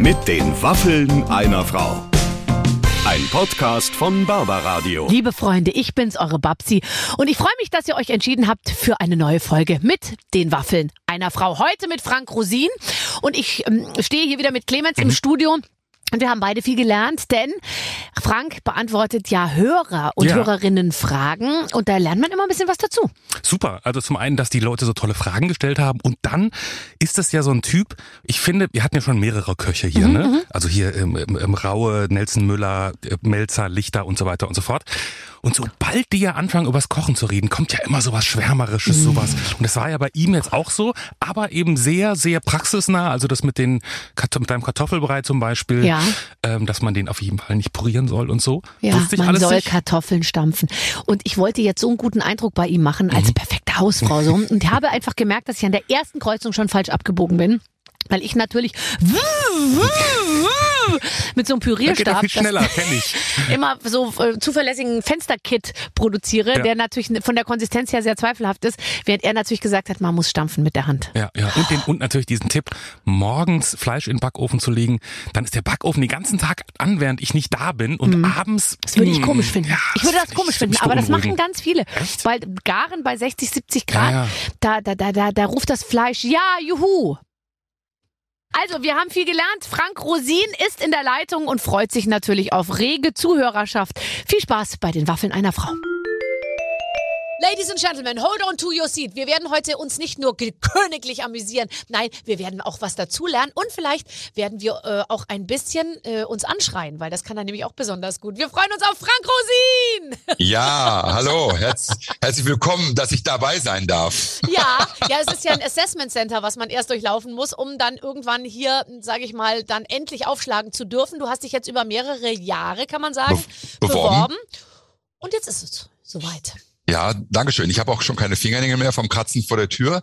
Mit den Waffeln einer Frau. Ein Podcast von Barbaradio. Liebe Freunde, ich bin's, eure Babsi. Und ich freue mich, dass ihr euch entschieden habt für eine neue Folge mit den Waffeln einer Frau. Heute mit Frank Rosin. Und ich stehe hier wieder mit Clemens im Studio. Und wir haben beide viel gelernt, denn Frank beantwortet ja Hörer und Hörerinnen Fragen und da lernt man immer ein bisschen was dazu. Super, also zum einen, dass die Leute so tolle Fragen gestellt haben und dann ist das ja so ein Typ, ich finde, wir hatten ja schon mehrere Köche hier, ne? Also hier im Raue, Nelson Müller, Melzer, Lichter und so weiter und so fort. Und sobald die ja anfangen, übers Kochen zu reden, kommt ja immer sowas Schwärmerisches, sowas. Und das war ja bei ihm jetzt auch so, aber eben sehr, sehr praxisnah. Also das mit deinem Kartoffelbrei zum Beispiel, dass man den auf jeden Fall nicht pürieren soll und so. Ja, man soll Kartoffeln stampfen. Und ich wollte jetzt so einen guten Eindruck bei ihm machen als perfekte Hausfrau so und habe einfach gemerkt, dass ich an der ersten Kreuzung schon falsch abgebogen bin. Weil ich natürlich mit so einem Pürierstab viel schneller, kenn ich. immer so zuverlässigen Fensterkit produziere, der natürlich von der Konsistenz her sehr zweifelhaft ist, während er natürlich gesagt hat, man muss stampfen mit der Hand. Ja. Und natürlich diesen Tipp, morgens Fleisch in den Backofen zu legen, dann ist der Backofen den ganzen Tag an, während ich nicht da bin und abends... Das würde ich komisch finden. Ja, ich würde das komisch finden, aber das machen ganz viele. Echt? Weil garen bei 60, 70 Grad, da ruft das Fleisch, ja, juhu. Also, wir haben viel gelernt. Frank Rosin ist in der Leitung und freut sich natürlich auf rege Zuhörerschaft. Viel Spaß bei den Waffeln einer Frau. Ladies and Gentlemen, hold on to your seat. Wir werden heute uns nicht nur königlich amüsieren, nein, wir werden auch was dazulernen und vielleicht werden wir auch ein bisschen uns anschreien, weil das kann er nämlich auch besonders gut. Wir freuen uns auf Frank Rosin! Ja, hallo, herzlich willkommen, dass ich dabei sein darf. Ja, es ist ja ein Assessment Center, was man erst durchlaufen muss, um dann irgendwann hier, sage ich mal, dann endlich aufschlagen zu dürfen. Du hast dich jetzt über mehrere Jahre, kann man sagen, beworben. Und jetzt ist es soweit. Ja, danke schön. Ich habe auch schon keine Fingernägel mehr vom Kratzen vor der Tür.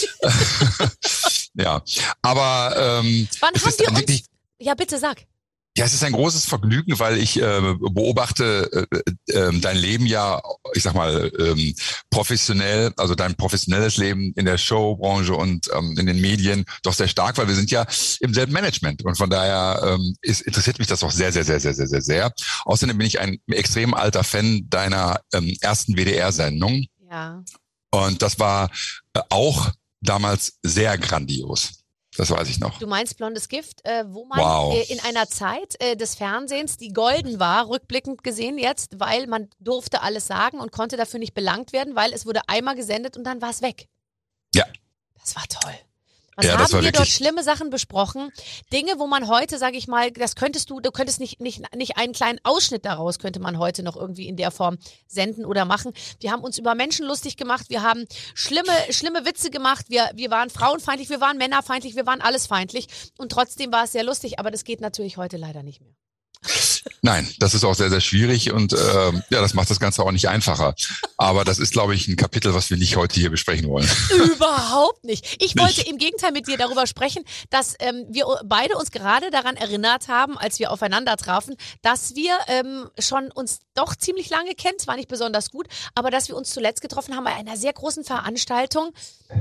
Ja, aber wann haben wir uns... Ja, bitte sag. Ja, es ist ein großes Vergnügen, weil ich beobachte dein Leben ja, ich sag mal, professionell, also dein professionelles Leben in der Showbranche und in den Medien doch sehr stark, weil wir sind ja im selben Management und von daher interessiert mich das auch sehr, sehr, sehr, sehr, sehr, sehr, sehr. Außerdem bin ich ein extrem alter Fan deiner ersten WDR-Sendung. Ja. Und das war auch damals sehr grandios. Das weiß ich noch. Du meinst Blondes Gift, wo man in einer Zeit des Fernsehens, die golden war, rückblickend gesehen jetzt, weil man durfte alles sagen und konnte dafür nicht belangt werden, weil es wurde einmal gesendet und dann war es weg. Ja. Das war toll. Was haben wir dort schlimme Sachen besprochen? Dinge, wo man heute, sage ich mal, du könntest nicht einen kleinen Ausschnitt daraus, könnte man heute noch irgendwie in der Form senden oder machen. Wir haben uns über Menschen lustig gemacht, wir haben schlimme Witze gemacht, wir waren frauenfeindlich, wir waren männerfeindlich, wir waren alles feindlich und trotzdem war es sehr lustig, aber das geht natürlich heute leider nicht mehr. Nein, das ist auch sehr, sehr schwierig und das macht das Ganze auch nicht einfacher. Aber das ist, glaube ich, ein Kapitel, was wir nicht heute hier besprechen wollen. Überhaupt nicht. Ich wollte im Gegenteil mit dir darüber sprechen, dass wir beide uns gerade daran erinnert haben, als wir aufeinander trafen, dass wir schon uns doch ziemlich lange kennen, zwar nicht besonders gut, aber dass wir uns zuletzt getroffen haben bei einer sehr großen Veranstaltung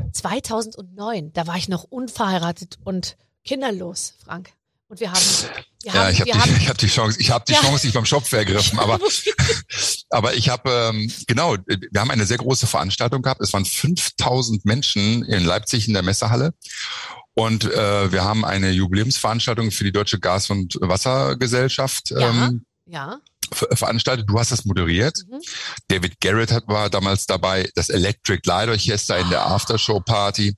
2009. Da war ich noch unverheiratet und kinderlos, Frank. Und ich habe die Chance nicht beim Schopf ergriffen, aber ich habe, wir haben eine sehr große Veranstaltung gehabt. Es waren 5000 Menschen in Leipzig in der Messehalle und wir haben eine Jubiläumsveranstaltung für die Deutsche Gas- und Wassergesellschaft veranstaltet. Du hast das moderiert. David Garrett war damals dabei, das Electric Light Orchester in der Aftershow-Party.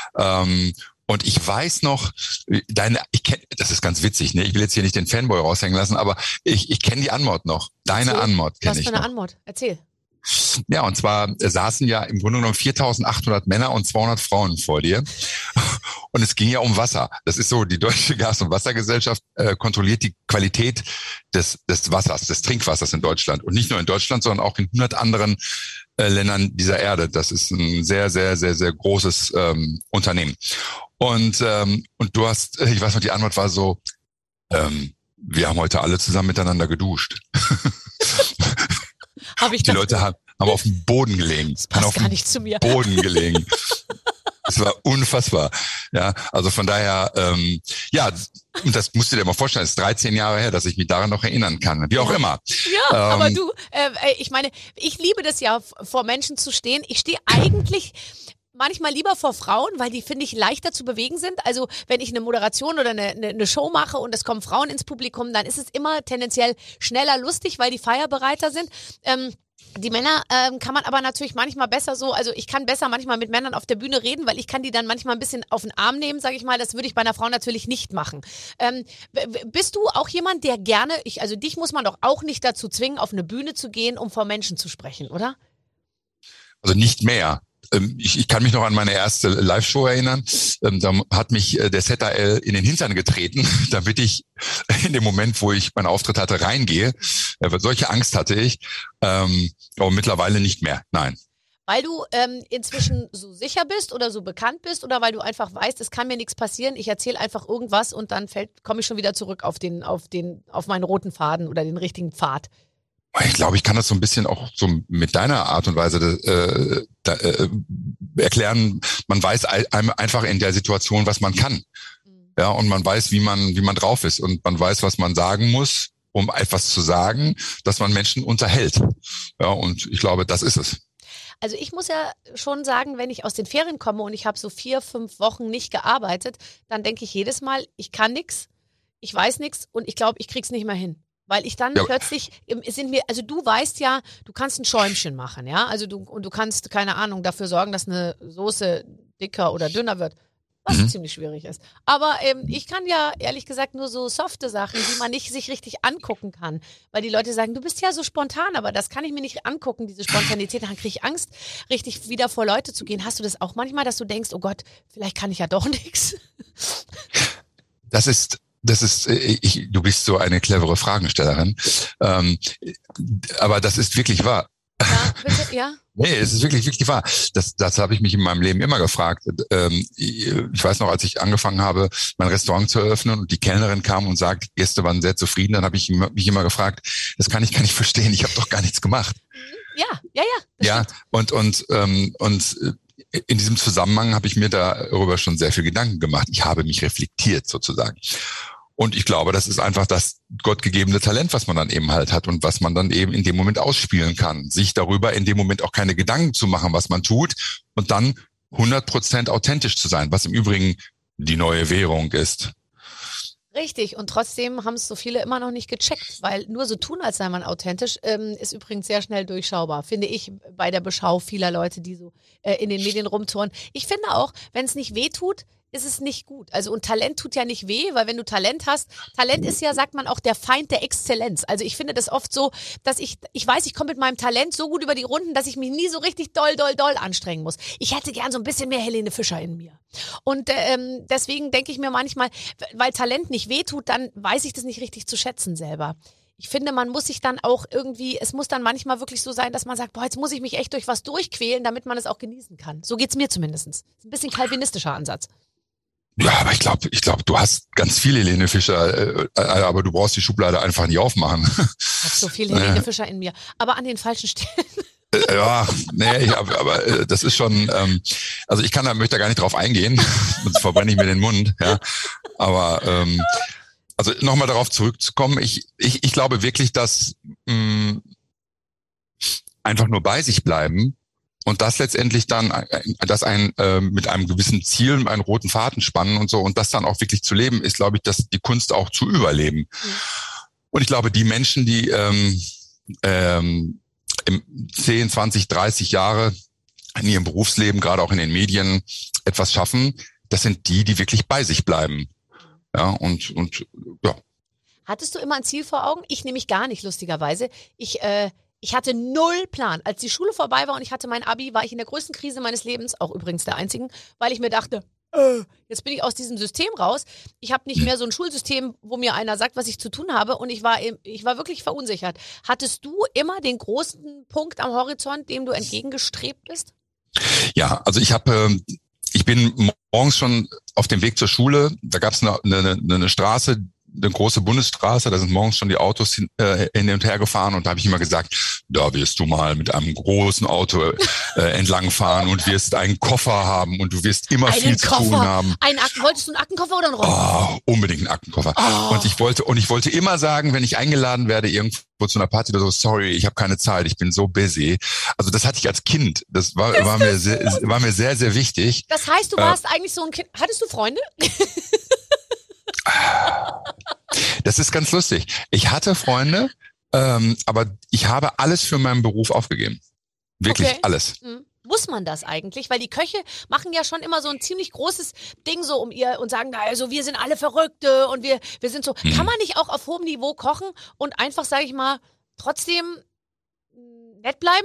Und ich weiß noch, das ist ganz witzig, ne? Ich will jetzt hier nicht den Fanboy raushängen lassen, aber ich kenne die Antwort noch. Deine Antwort kenne ich noch. Was für eine Antwort? Erzähl. Ja, und zwar saßen ja im Grunde genommen 4.800 Männer und 200 Frauen vor dir. Und es ging ja um Wasser. Das ist so, die Deutsche Gas- und Wassergesellschaft kontrolliert die Qualität des Wassers, des Trinkwassers in Deutschland. Und nicht nur in Deutschland, sondern auch in 100 anderen Ländern dieser Erde. Das ist ein sehr, sehr, sehr, sehr großes Unternehmen. Und du hast, ich weiß noch, die Antwort war so, wir haben heute alle zusammen miteinander geduscht. Die Leute haben auf dem Boden gelegen. Das passt gar nicht zu mir. Boden gelegen. Das war unfassbar. Ja, also von daher, und das musst du dir mal vorstellen, es ist 13 Jahre her, dass ich mich daran noch erinnern kann. Wie auch immer. Ja, aber du, ich meine, ich liebe das ja, vor Menschen zu stehen. Ich stehe eigentlich manchmal lieber vor Frauen, weil die, finde ich, leichter zu bewegen sind. Also wenn ich eine Moderation oder eine Show mache und es kommen Frauen ins Publikum, dann ist es immer tendenziell schneller lustig, weil die feierbereiter sind. Die Männer kann man aber natürlich manchmal besser so, also ich kann besser manchmal mit Männern auf der Bühne reden, weil ich kann die dann manchmal ein bisschen auf den Arm nehmen, sage ich mal. Das würde ich bei einer Frau natürlich nicht machen. Bist du auch jemand, der gerne, also dich muss man doch auch nicht dazu zwingen, auf eine Bühne zu gehen, um vor Menschen zu sprechen, oder? Also nicht mehr. Ich kann mich noch an meine erste Live-Show erinnern. Da hat mich der ZAL in den Hintern getreten, damit ich in dem Moment, wo ich meinen Auftritt hatte, reingehe. Solche Angst hatte ich. Aber mittlerweile nicht mehr. Nein. Weil du inzwischen so sicher bist oder so bekannt bist oder weil du einfach weißt, es kann mir nichts passieren, ich erzähle einfach irgendwas und dann komme ich schon wieder zurück auf meinen roten Faden oder den richtigen Pfad. Ich glaube, ich kann das so ein bisschen auch so mit deiner Art und Weise erklären. Man weiß einfach in der Situation, was man kann. Ja, und man weiß, wie man drauf ist. Und man weiß, was man sagen muss, um etwas zu sagen, dass man Menschen unterhält. Ja, und ich glaube, das ist es. Also ich muss ja schon sagen, wenn ich aus den Ferien komme und ich habe so 4-5 Wochen nicht gearbeitet, dann denke ich jedes Mal, ich kann nichts, ich weiß nichts und ich glaube, ich krieg's nicht mehr hin. Weil ich dann plötzlich, also du weißt ja, du kannst ein Schäumchen machen, ja, also du kannst, keine Ahnung, dafür sorgen, dass eine Soße dicker oder dünner wird, was ziemlich schwierig ist. Aber ich kann ja, ehrlich gesagt, nur so softe Sachen, die man nicht sich richtig angucken kann, weil die Leute sagen, du bist ja so spontan, aber das kann ich mir nicht angucken, diese Spontanität, dann kriege ich Angst, richtig wieder vor Leute zu gehen. Hast du das auch manchmal, dass du denkst, oh Gott, vielleicht kann ich ja doch nichts? Du bist so eine clevere Fragestellerin, aber das ist wirklich wahr. Ja, bitte, ja. Nee, es ist wirklich, wirklich wahr. Das habe ich mich in meinem Leben immer gefragt. Ich weiß noch, als ich angefangen habe, mein Restaurant zu eröffnen und die Kellnerin kam und sagte, Gäste waren sehr zufrieden, dann habe ich mich immer gefragt, das kann ich gar nicht verstehen, ich habe doch gar nichts gemacht. Ja. Ja, und in diesem Zusammenhang habe ich mir darüber schon sehr viel Gedanken gemacht. Ich habe mich reflektiert sozusagen. Und ich glaube, das ist einfach das gottgegebene Talent, was man dann eben halt hat und was man dann eben in dem Moment ausspielen kann. Sich darüber in dem Moment auch keine Gedanken zu machen, was man tut und dann 100% authentisch zu sein, was im Übrigen die neue Währung ist. Richtig, und trotzdem haben es so viele immer noch nicht gecheckt, weil nur so tun, als sei man authentisch, ist übrigens sehr schnell durchschaubar, finde ich, bei der Beschau vieler Leute, die so in den Medien rumtouren. Ich finde auch, wenn es nicht weh tut, ist es nicht gut. Also und Talent tut ja nicht weh, weil wenn du Talent hast, Talent ist ja, sagt man auch, der Feind der Exzellenz. Also ich finde das oft so, dass ich weiß, ich komme mit meinem Talent so gut über die Runden, dass ich mich nie so richtig doll anstrengen muss. Ich hätte gern so ein bisschen mehr Helene Fischer in mir. Und deswegen denke ich mir manchmal, weil Talent nicht weh tut, dann weiß ich das nicht richtig zu schätzen selber. Ich finde, man muss sich dann auch irgendwie, es muss dann manchmal wirklich so sein, dass man sagt, boah, jetzt muss ich mich echt durch was durchquälen, damit man es auch genießen kann. So geht's mir zumindest. Das ist ein bisschen calvinistischer Ansatz. Ja, aber ich glaube, du hast ganz viel Helene Fischer, aber du brauchst die Schublade einfach nicht aufmachen. Ich habe so viel Helene Fischer in mir, aber an den falschen Stellen. Aber das ist schon, also ich möchte da gar nicht drauf eingehen, sonst verbrenne ich mir den Mund, ja. Aber also nochmal darauf zurückzukommen, ich glaube wirklich, dass einfach nur bei sich bleiben und das letztendlich dann, dass mit einem gewissen Ziel, einen roten Faden spannen und so und das dann auch wirklich zu leben, ist, glaube ich, dass die Kunst auch zu überleben. Und ich glaube, die Menschen, die 10, 20, 30 Jahre in ihrem Berufsleben, gerade auch in den Medien, etwas schaffen, das sind die wirklich bei sich bleiben. Ja, und ja. Hattest du immer ein Ziel vor Augen? Ich nämlich gar nicht, lustigerweise. Ich hatte null Plan. Als die Schule vorbei war und ich hatte mein Abi, war ich in der größten Krise meines Lebens, auch übrigens der einzigen, weil ich mir dachte, jetzt bin ich aus diesem System raus. Ich habe nicht mehr so ein Schulsystem, wo mir einer sagt, was ich zu tun habe und ich war wirklich verunsichert. Hattest du immer den großen Punkt am Horizont, dem du entgegengestrebt bist? Ja, also ich bin morgens schon auf dem Weg zur Schule, da gab es eine Straße, eine große Bundesstraße, da sind morgens schon die Autos hin und her gefahren und da habe ich immer gesagt, da wirst du mal mit einem großen Auto entlangfahren und wirst einen Koffer haben und du wirst immer viel zu tun haben. Wolltest du einen Aktenkoffer oder einen Rollkoffer? Unbedingt einen Aktenkoffer. Und ich wollte immer sagen, wenn ich eingeladen werde irgendwo zu einer Party oder so, sorry, ich habe keine Zeit, ich bin so busy. Also das hatte ich als Kind. Das war mir sehr, sehr wichtig. Das heißt, du warst eigentlich so ein Kind. Hattest du Freunde? Das ist ganz lustig. Ich hatte Freunde, aber ich habe alles für meinen Beruf aufgegeben. Wirklich alles. Muss man das eigentlich? Weil die Köche machen ja schon immer so ein ziemlich großes Ding so um ihr und sagen, also wir sind alle Verrückte und wir sind so. Kann man nicht auch auf hohem Niveau kochen und einfach, sage ich mal, trotzdem nett bleiben?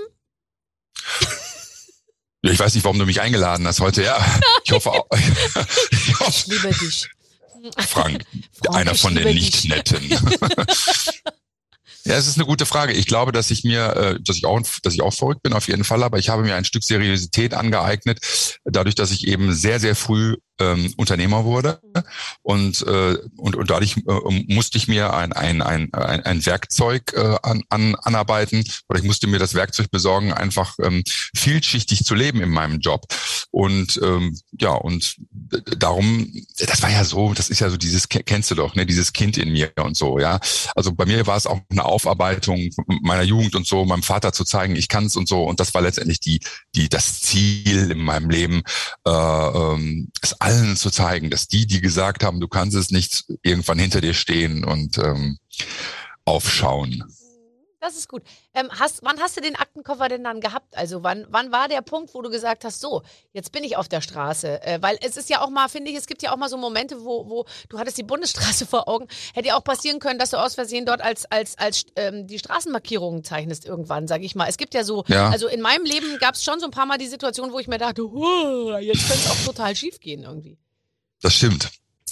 Ich weiß nicht, warum du mich eingeladen hast heute. Ja, ich hoffe auch. Ich liebe dich. Frank, einer von den Nicht-Netten. Ja, es ist eine gute Frage. Ich glaube, dass ich auch verrückt bin auf jeden Fall, aber ich habe mir ein Stück Seriosität angeeignet, dadurch, dass ich eben sehr, sehr früh Unternehmer wurde und dadurch musste ich mir ein Werkzeug anarbeiten oder ich musste mir das Werkzeug besorgen, einfach vielschichtig zu leben in meinem Job und und darum, das ist ja so dieses, kennst du doch, ne, dieses Kind in mir und so, ja. Also bei mir war es auch eine Aufarbeitung meiner Jugend und so, meinem Vater zu zeigen, ich kann's und so und das war letztendlich das Ziel in meinem Leben, es allen zu zeigen, dass die gesagt haben, du kannst es nicht, irgendwann hinter dir stehen und aufschauen. Das ist gut. Wann hast du den Aktenkoffer denn dann gehabt? Also wann war der Punkt, wo du gesagt hast, so, jetzt bin ich auf der Straße? Weil es ist ja auch mal, finde ich, es gibt ja auch mal so Momente, wo du hattest die Bundesstraße vor Augen. Hätte ja auch passieren können, dass du aus Versehen dort als die Straßenmarkierungen zeichnest irgendwann, sag ich mal. Es gibt ja so, also in meinem Leben gab es schon so ein paar Mal die Situation, wo ich mir dachte, jetzt könnte es auch total schief gehen irgendwie. Das stimmt.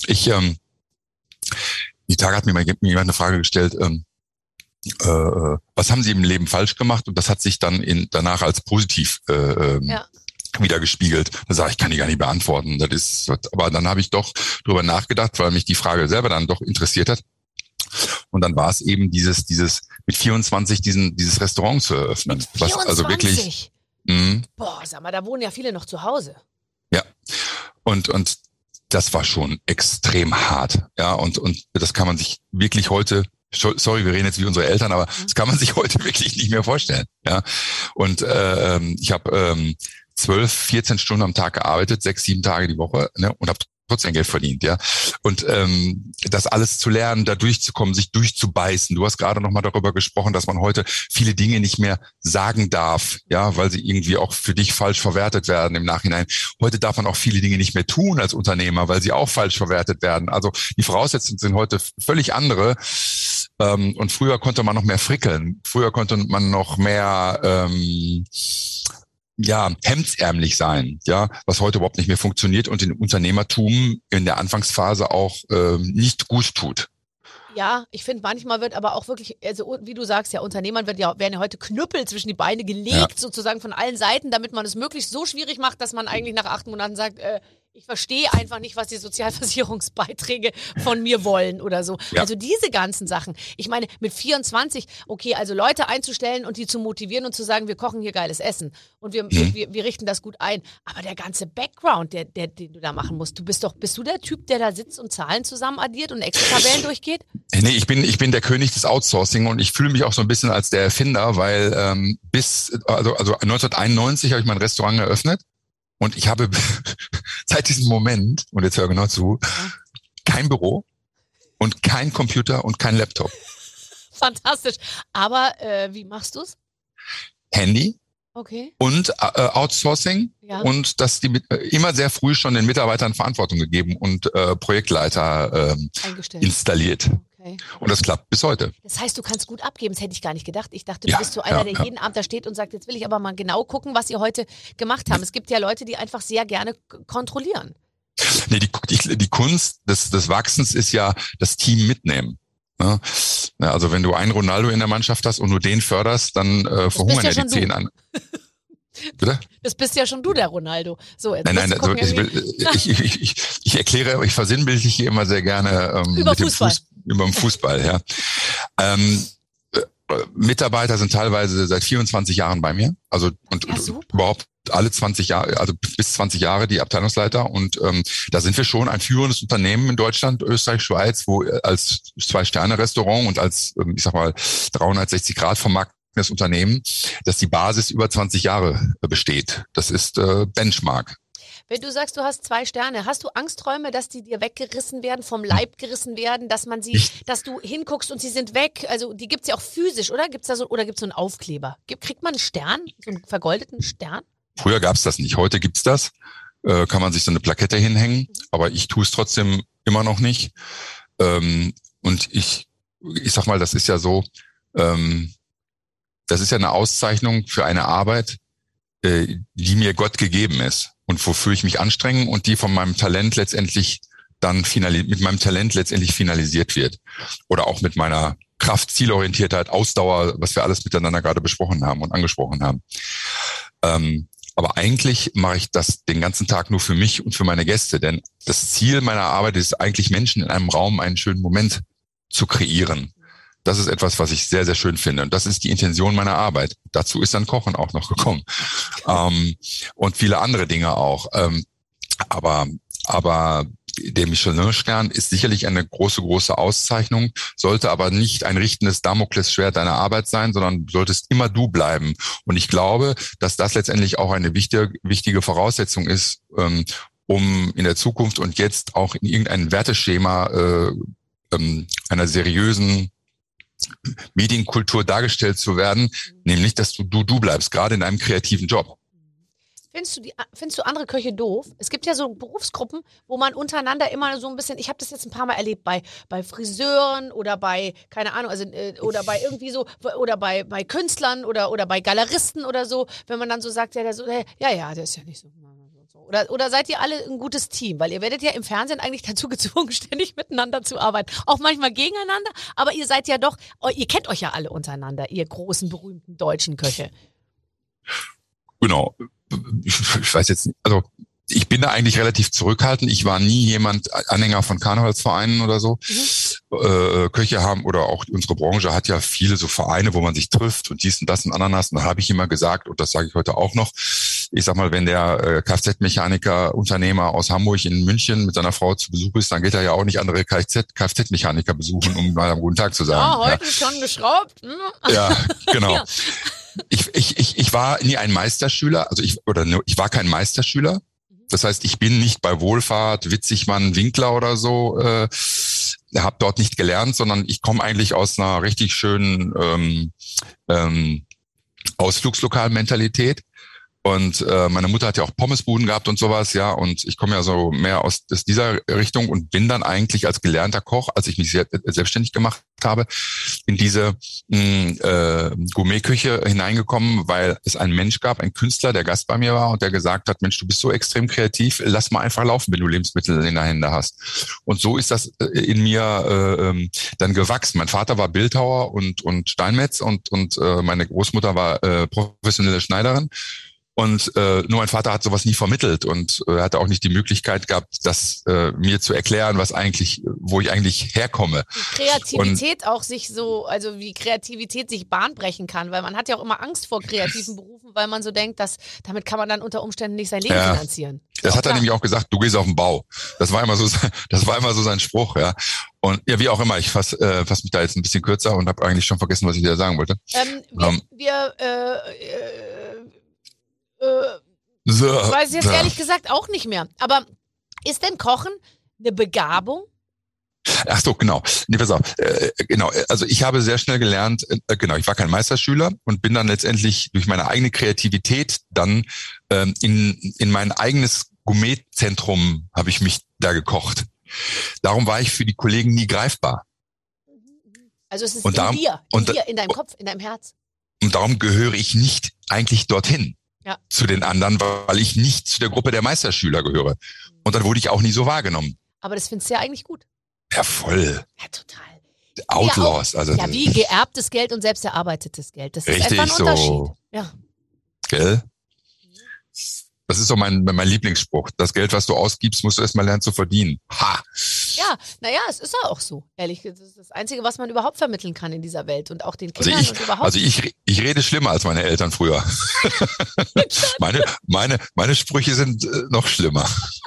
Die Tage hat mir mal jemand eine Frage gestellt, was haben Sie im Leben falsch gemacht? Und das hat sich dann danach als positiv wieder gespiegelt. Da sage ich, kann die gar nicht beantworten. Aber dann habe ich doch drüber nachgedacht, weil mich die Frage selber dann doch interessiert hat. Und dann war es eben dieses mit 24 dieses Restaurant zu eröffnen. Mit 24? Was also wirklich. Boah, sag mal, da wohnen ja viele noch zu Hause. Ja. Und das war schon extrem hart. Ja, und das kann man sich wirklich heute, sorry, wir reden jetzt wie unsere Eltern, aber das kann man sich heute wirklich nicht mehr vorstellen. Ja, und ich habe 12, 14 Stunden am Tag gearbeitet, 6, 7 Tage die Woche, ne, und habe trotzdem Geld verdient, ja. Und das alles zu lernen, da durchzukommen, sich durchzubeißen. Du hast gerade noch mal darüber gesprochen, dass man heute viele Dinge nicht mehr sagen darf, ja, weil sie irgendwie auch für dich falsch verwertet werden im Nachhinein. Heute darf man auch viele Dinge nicht mehr tun als Unternehmer, weil sie auch falsch verwertet werden. Also die Voraussetzungen sind heute völlig andere. Und früher konnte man noch mehr frickeln. Früher konnte man noch mehr hemdsärmlich sein, ja, was heute überhaupt nicht mehr funktioniert und den Unternehmertum in der Anfangsphase auch nicht gut tut. Ja, ich finde, manchmal wird aber auch wirklich, also wie du sagst, ja, Unternehmern werden ja heute Knüppel zwischen die Beine gelegt, sozusagen von allen Seiten, damit man es möglichst so schwierig macht, dass man eigentlich nach 8 Monaten sagt, ich verstehe einfach nicht, was die Sozialversicherungsbeiträge von mir wollen oder so. Ja. Also diese ganzen Sachen. Ich meine, mit 24, okay, also Leute einzustellen und die zu motivieren und zu sagen, wir kochen hier geiles Essen und wir richten das gut ein. Aber der ganze Background, den du da machen musst, bist du der Typ, der da sitzt und Zahlen zusammen addiert und Excel-Tabellen durchgeht? Nee, ich bin der König des Outsourcing und ich fühle mich auch so ein bisschen als der Erfinder, weil also 1991 habe ich mein Restaurant eröffnet. Und ich habe seit diesem Moment, und jetzt hör genau zu, kein Büro und kein Computer und kein Laptop. Fantastisch. Aber wie machst du's? Handy. Okay. Und Outsourcing. Ja. Und dass die immer sehr früh schon den Mitarbeitern Verantwortung gegeben und Projektleiter installiert. Okay. Und das klappt bis heute. Das heißt, du kannst gut abgeben, das hätte ich gar nicht gedacht. Ich dachte, du bist so einer, der jeden Abend da steht und sagt, jetzt will ich aber mal genau gucken, was ihr heute gemacht habt. Es gibt ja Leute, die einfach sehr gerne kontrollieren. Nee, die Kunst des Wachsens ist ja das Team mitnehmen. Ja? Also wenn du einen Ronaldo in der Mannschaft hast und nur den förderst, dann verhungern ja die 10 an. Bitte? Das bist ja schon du, der Ronaldo. So, jetzt nein, also ich erkläre, ich versinnbildliche immer sehr gerne über Fußball. dem Fußball, ja. Mitarbeiter sind teilweise seit 24 Jahren bei mir, also und überhaupt alle 20 Jahre, also bis 20 Jahre die Abteilungsleiter, und da sind wir schon ein führendes Unternehmen in Deutschland, Österreich, Schweiz, wo als 2-Sterne-Restaurant und als, ich sag mal, 360 Grad vermarktetes Unternehmen, dass die Basis über 20 Jahre besteht. Das ist Benchmark. Wenn du sagst, du hast 2 Sterne, hast du Angstträume, dass die dir weggerissen werden, vom Leib gerissen werden, dass man sie, dass du hinguckst und sie sind weg? Also die gibt's ja auch physisch, oder? Gibt's so einen Aufkleber? Kriegt man einen Stern, so einen vergoldeten Stern? Früher gab's das nicht, heute gibt's das. Kann man sich so eine Plakette hinhängen, aber ich tue es trotzdem immer noch nicht. Und ich sag mal, das ist ja so, das ist ja eine Auszeichnung für eine Arbeit, die mir Gott gegeben ist und wofür ich mich anstrenge und die von meinem Talent letztendlich mit meinem Talent letztendlich finalisiert wird. Oder auch mit meiner Kraft, Zielorientiertheit, Ausdauer, was wir alles miteinander gerade besprochen haben und angesprochen haben. Aber eigentlich mache ich das den ganzen Tag nur für mich und für meine Gäste, denn das Ziel meiner Arbeit ist eigentlich, Menschen in einem Raum einen schönen Moment zu kreieren. Das ist etwas, was ich sehr, sehr schön finde. Und das ist die Intention meiner Arbeit. Dazu ist dann Kochen auch noch gekommen. Und viele andere Dinge auch. Aber der Michelin-Stern ist sicherlich eine große, große Auszeichnung, sollte aber nicht ein richtendes Damoklesschwert deiner Arbeit sein, sondern solltest immer du bleiben. Und ich glaube, dass das letztendlich auch eine wichtige Voraussetzung ist, um in der Zukunft und jetzt auch in irgendein Werteschema einer seriösen Medienkultur dargestellt zu werden, nämlich, dass du bleibst, gerade in einem kreativen Job. Findest du andere Köche doof? Es gibt ja so Berufsgruppen, wo man untereinander immer so ein bisschen, ich habe das jetzt ein paar Mal erlebt, bei Friseuren oder bei, keine Ahnung, also oder bei irgendwie so, oder bei Künstlern oder bei Galeristen oder so, wenn man dann so sagt, der ist ja nicht so. Oder seid ihr alle ein gutes Team? Weil ihr werdet ja im Fernsehen eigentlich dazu gezwungen, ständig miteinander zu arbeiten. Auch manchmal gegeneinander, aber ihr seid ja doch, ihr kennt euch ja alle untereinander, ihr großen, berühmten deutschen Köche. Genau. Ich weiß jetzt nicht, also ich bin da eigentlich relativ zurückhaltend. Ich war nie Anhänger von Karnevalsvereinen oder so. Köche haben, oder auch unsere Branche hat ja viele so Vereine, wo man sich trifft und dies und das und Ananas. Und da habe ich immer gesagt, und das sage ich heute auch noch, ich sag mal, wenn der Kfz-Mechaniker, Unternehmer aus Hamburg in München mit seiner Frau zu Besuch ist, dann geht er ja auch nicht andere Kfz-Mechaniker besuchen, um mal einen guten Tag zu sagen. Heute schon geschraubt. Ja, genau. Ja. Ich war nie ein Meisterschüler, ich war kein Meisterschüler. Das heißt, ich bin nicht bei Wohlfahrt, Witzigmann, Winkler oder so, habe dort nicht gelernt, sondern ich komme eigentlich aus einer richtig schönen Ausflugslokalmentalität. Und meine Mutter hat ja auch Pommesbuden gehabt und sowas, ja. Und ich komme ja so mehr aus dieser Richtung und bin dann eigentlich als gelernter Koch, als ich mich selbstständig gemacht habe, in diese Gourmetküche hineingekommen, weil es einen Mensch gab, ein Künstler, der Gast bei mir war und der gesagt hat, Mensch, du bist so extrem kreativ, lass mal einfach laufen, wenn du Lebensmittel in der Hände hast. Und so ist das in mir dann gewachsen. Mein Vater war Bildhauer und Steinmetz und meine Großmutter war professionelle Schneiderin. Und nur mein Vater hat sowas nie vermittelt und hatte auch nicht die Möglichkeit gehabt, das mir zu erklären, wo ich eigentlich herkomme. Kreativität auch wie Kreativität sich Bahn brechen kann, weil man hat ja auch immer Angst vor kreativen Berufen, weil man so denkt, dass damit kann man dann unter Umständen nicht sein Leben finanzieren. Das hat er nämlich auch gesagt, du gehst auf den Bau. Das war immer so sein Spruch, ja. Und ja, wie auch immer, ich fass mich da jetzt ein bisschen kürzer und habe eigentlich schon vergessen, was ich dir sagen wollte. Ich weiß jetzt ehrlich gesagt auch nicht mehr. Aber ist denn Kochen eine Begabung? Ach so, genau. Nee, pass auf. Genau. Also ich habe sehr schnell gelernt, ich war kein Meisterschüler und bin dann letztendlich durch meine eigene Kreativität dann in mein eigenes Gourmetzentrum habe ich mich da gekocht. Darum war ich für die Kollegen nie greifbar. Also es ist in dir, in deinem Kopf, in deinem Herz. Und darum gehöre ich nicht eigentlich dorthin. Ja. Zu den anderen, weil ich nicht zu der Gruppe der Meisterschüler gehöre. Und dann wurde ich auch nie so wahrgenommen. Aber das findest du ja eigentlich gut. Ja, voll. Ja, total. Outlaws. Ja, wie geerbtes Geld und selbst erarbeitetes Geld. Das ist einfach ein Unterschied. So. Ja. Gell? Das ist so mein Lieblingsspruch. Das Geld, was du ausgibst, musst du erstmal lernen zu verdienen. Ha! Ja, naja, es ist ja auch so, ehrlich. Das ist das Einzige, was man überhaupt vermitteln kann in dieser Welt und auch den Kindern und überhaupt. Also ich rede schlimmer als meine Eltern früher. meine Sprüche sind noch schlimmer.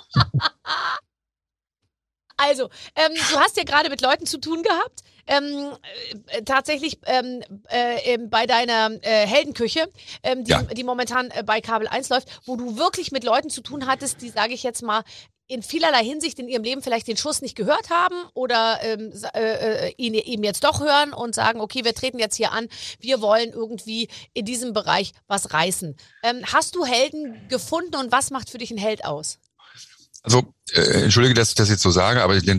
Also, du hast ja gerade mit Leuten zu tun gehabt. Tatsächlich bei deiner Heldenküche, die momentan bei Kabel 1 läuft, wo du wirklich mit Leuten zu tun hattest, die, sage ich jetzt mal, in vielerlei Hinsicht in ihrem Leben vielleicht den Schuss nicht gehört haben oder ihn jetzt doch hören und sagen, okay, wir treten jetzt hier an, wir wollen irgendwie in diesem Bereich was reißen. Hast du Helden gefunden und was macht für dich ein Held aus? Also, entschuldige, dass ich das jetzt so sage, aber die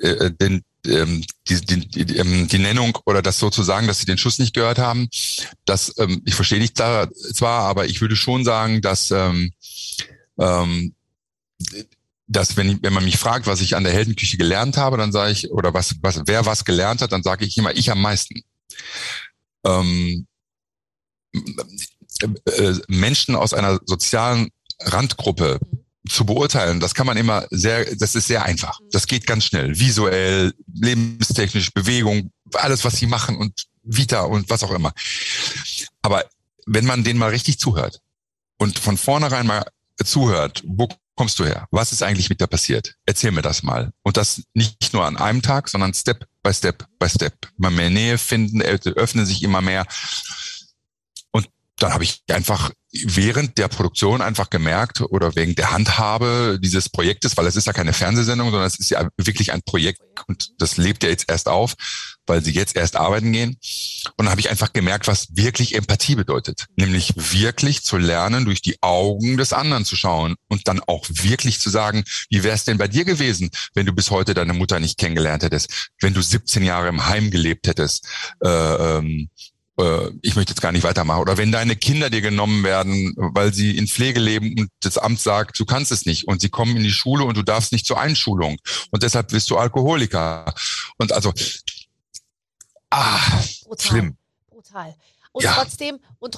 Nennung oder das sozusagen, dass sie den Schuss nicht gehört haben, das, ich verstehe dich da zwar, aber ich würde schon sagen, dass wenn man mich fragt, was ich an der Heldenküche gelernt habe, dann sage ich, oder wer was gelernt hat, dann sage ich immer, ich am meisten. Menschen aus einer sozialen Randgruppe zu beurteilen, das kann man immer das ist sehr einfach. Das geht ganz schnell. Visuell, lebenstechnisch, Bewegung, alles, was sie machen und Vita und was auch immer. Aber wenn man denen mal richtig zuhört und von vornherein mal zuhört, wo kommst du her? Was ist eigentlich mit dir passiert? Erzähl mir das mal. Und das nicht nur an einem Tag, sondern Step by Step by Step. Immer mehr Nähe finden, öffnen sich immer mehr. Und dann habe ich einfach während der Produktion einfach gemerkt oder wegen der Handhabe dieses Projektes, weil es ist ja keine Fernsehsendung, sondern es ist ja wirklich ein Projekt und das lebt ja jetzt erst auf, weil sie jetzt erst arbeiten gehen. Und dann habe ich einfach gemerkt, was wirklich Empathie bedeutet. Nämlich wirklich zu lernen, durch die Augen des anderen zu schauen und dann auch wirklich zu sagen, wie wäre es denn bei dir gewesen, wenn du bis heute deine Mutter nicht kennengelernt hättest, wenn du 17 Jahre im Heim gelebt hättest, ich möchte jetzt gar nicht weitermachen. Oder wenn deine Kinder dir genommen werden, weil sie in Pflege leben und das Amt sagt, du kannst es nicht. Und sie kommen in die Schule und du darfst nicht zur Einschulung. Und deshalb bist du Alkoholiker. Und also, brutal, schlimm. Brutal. Und trotzdem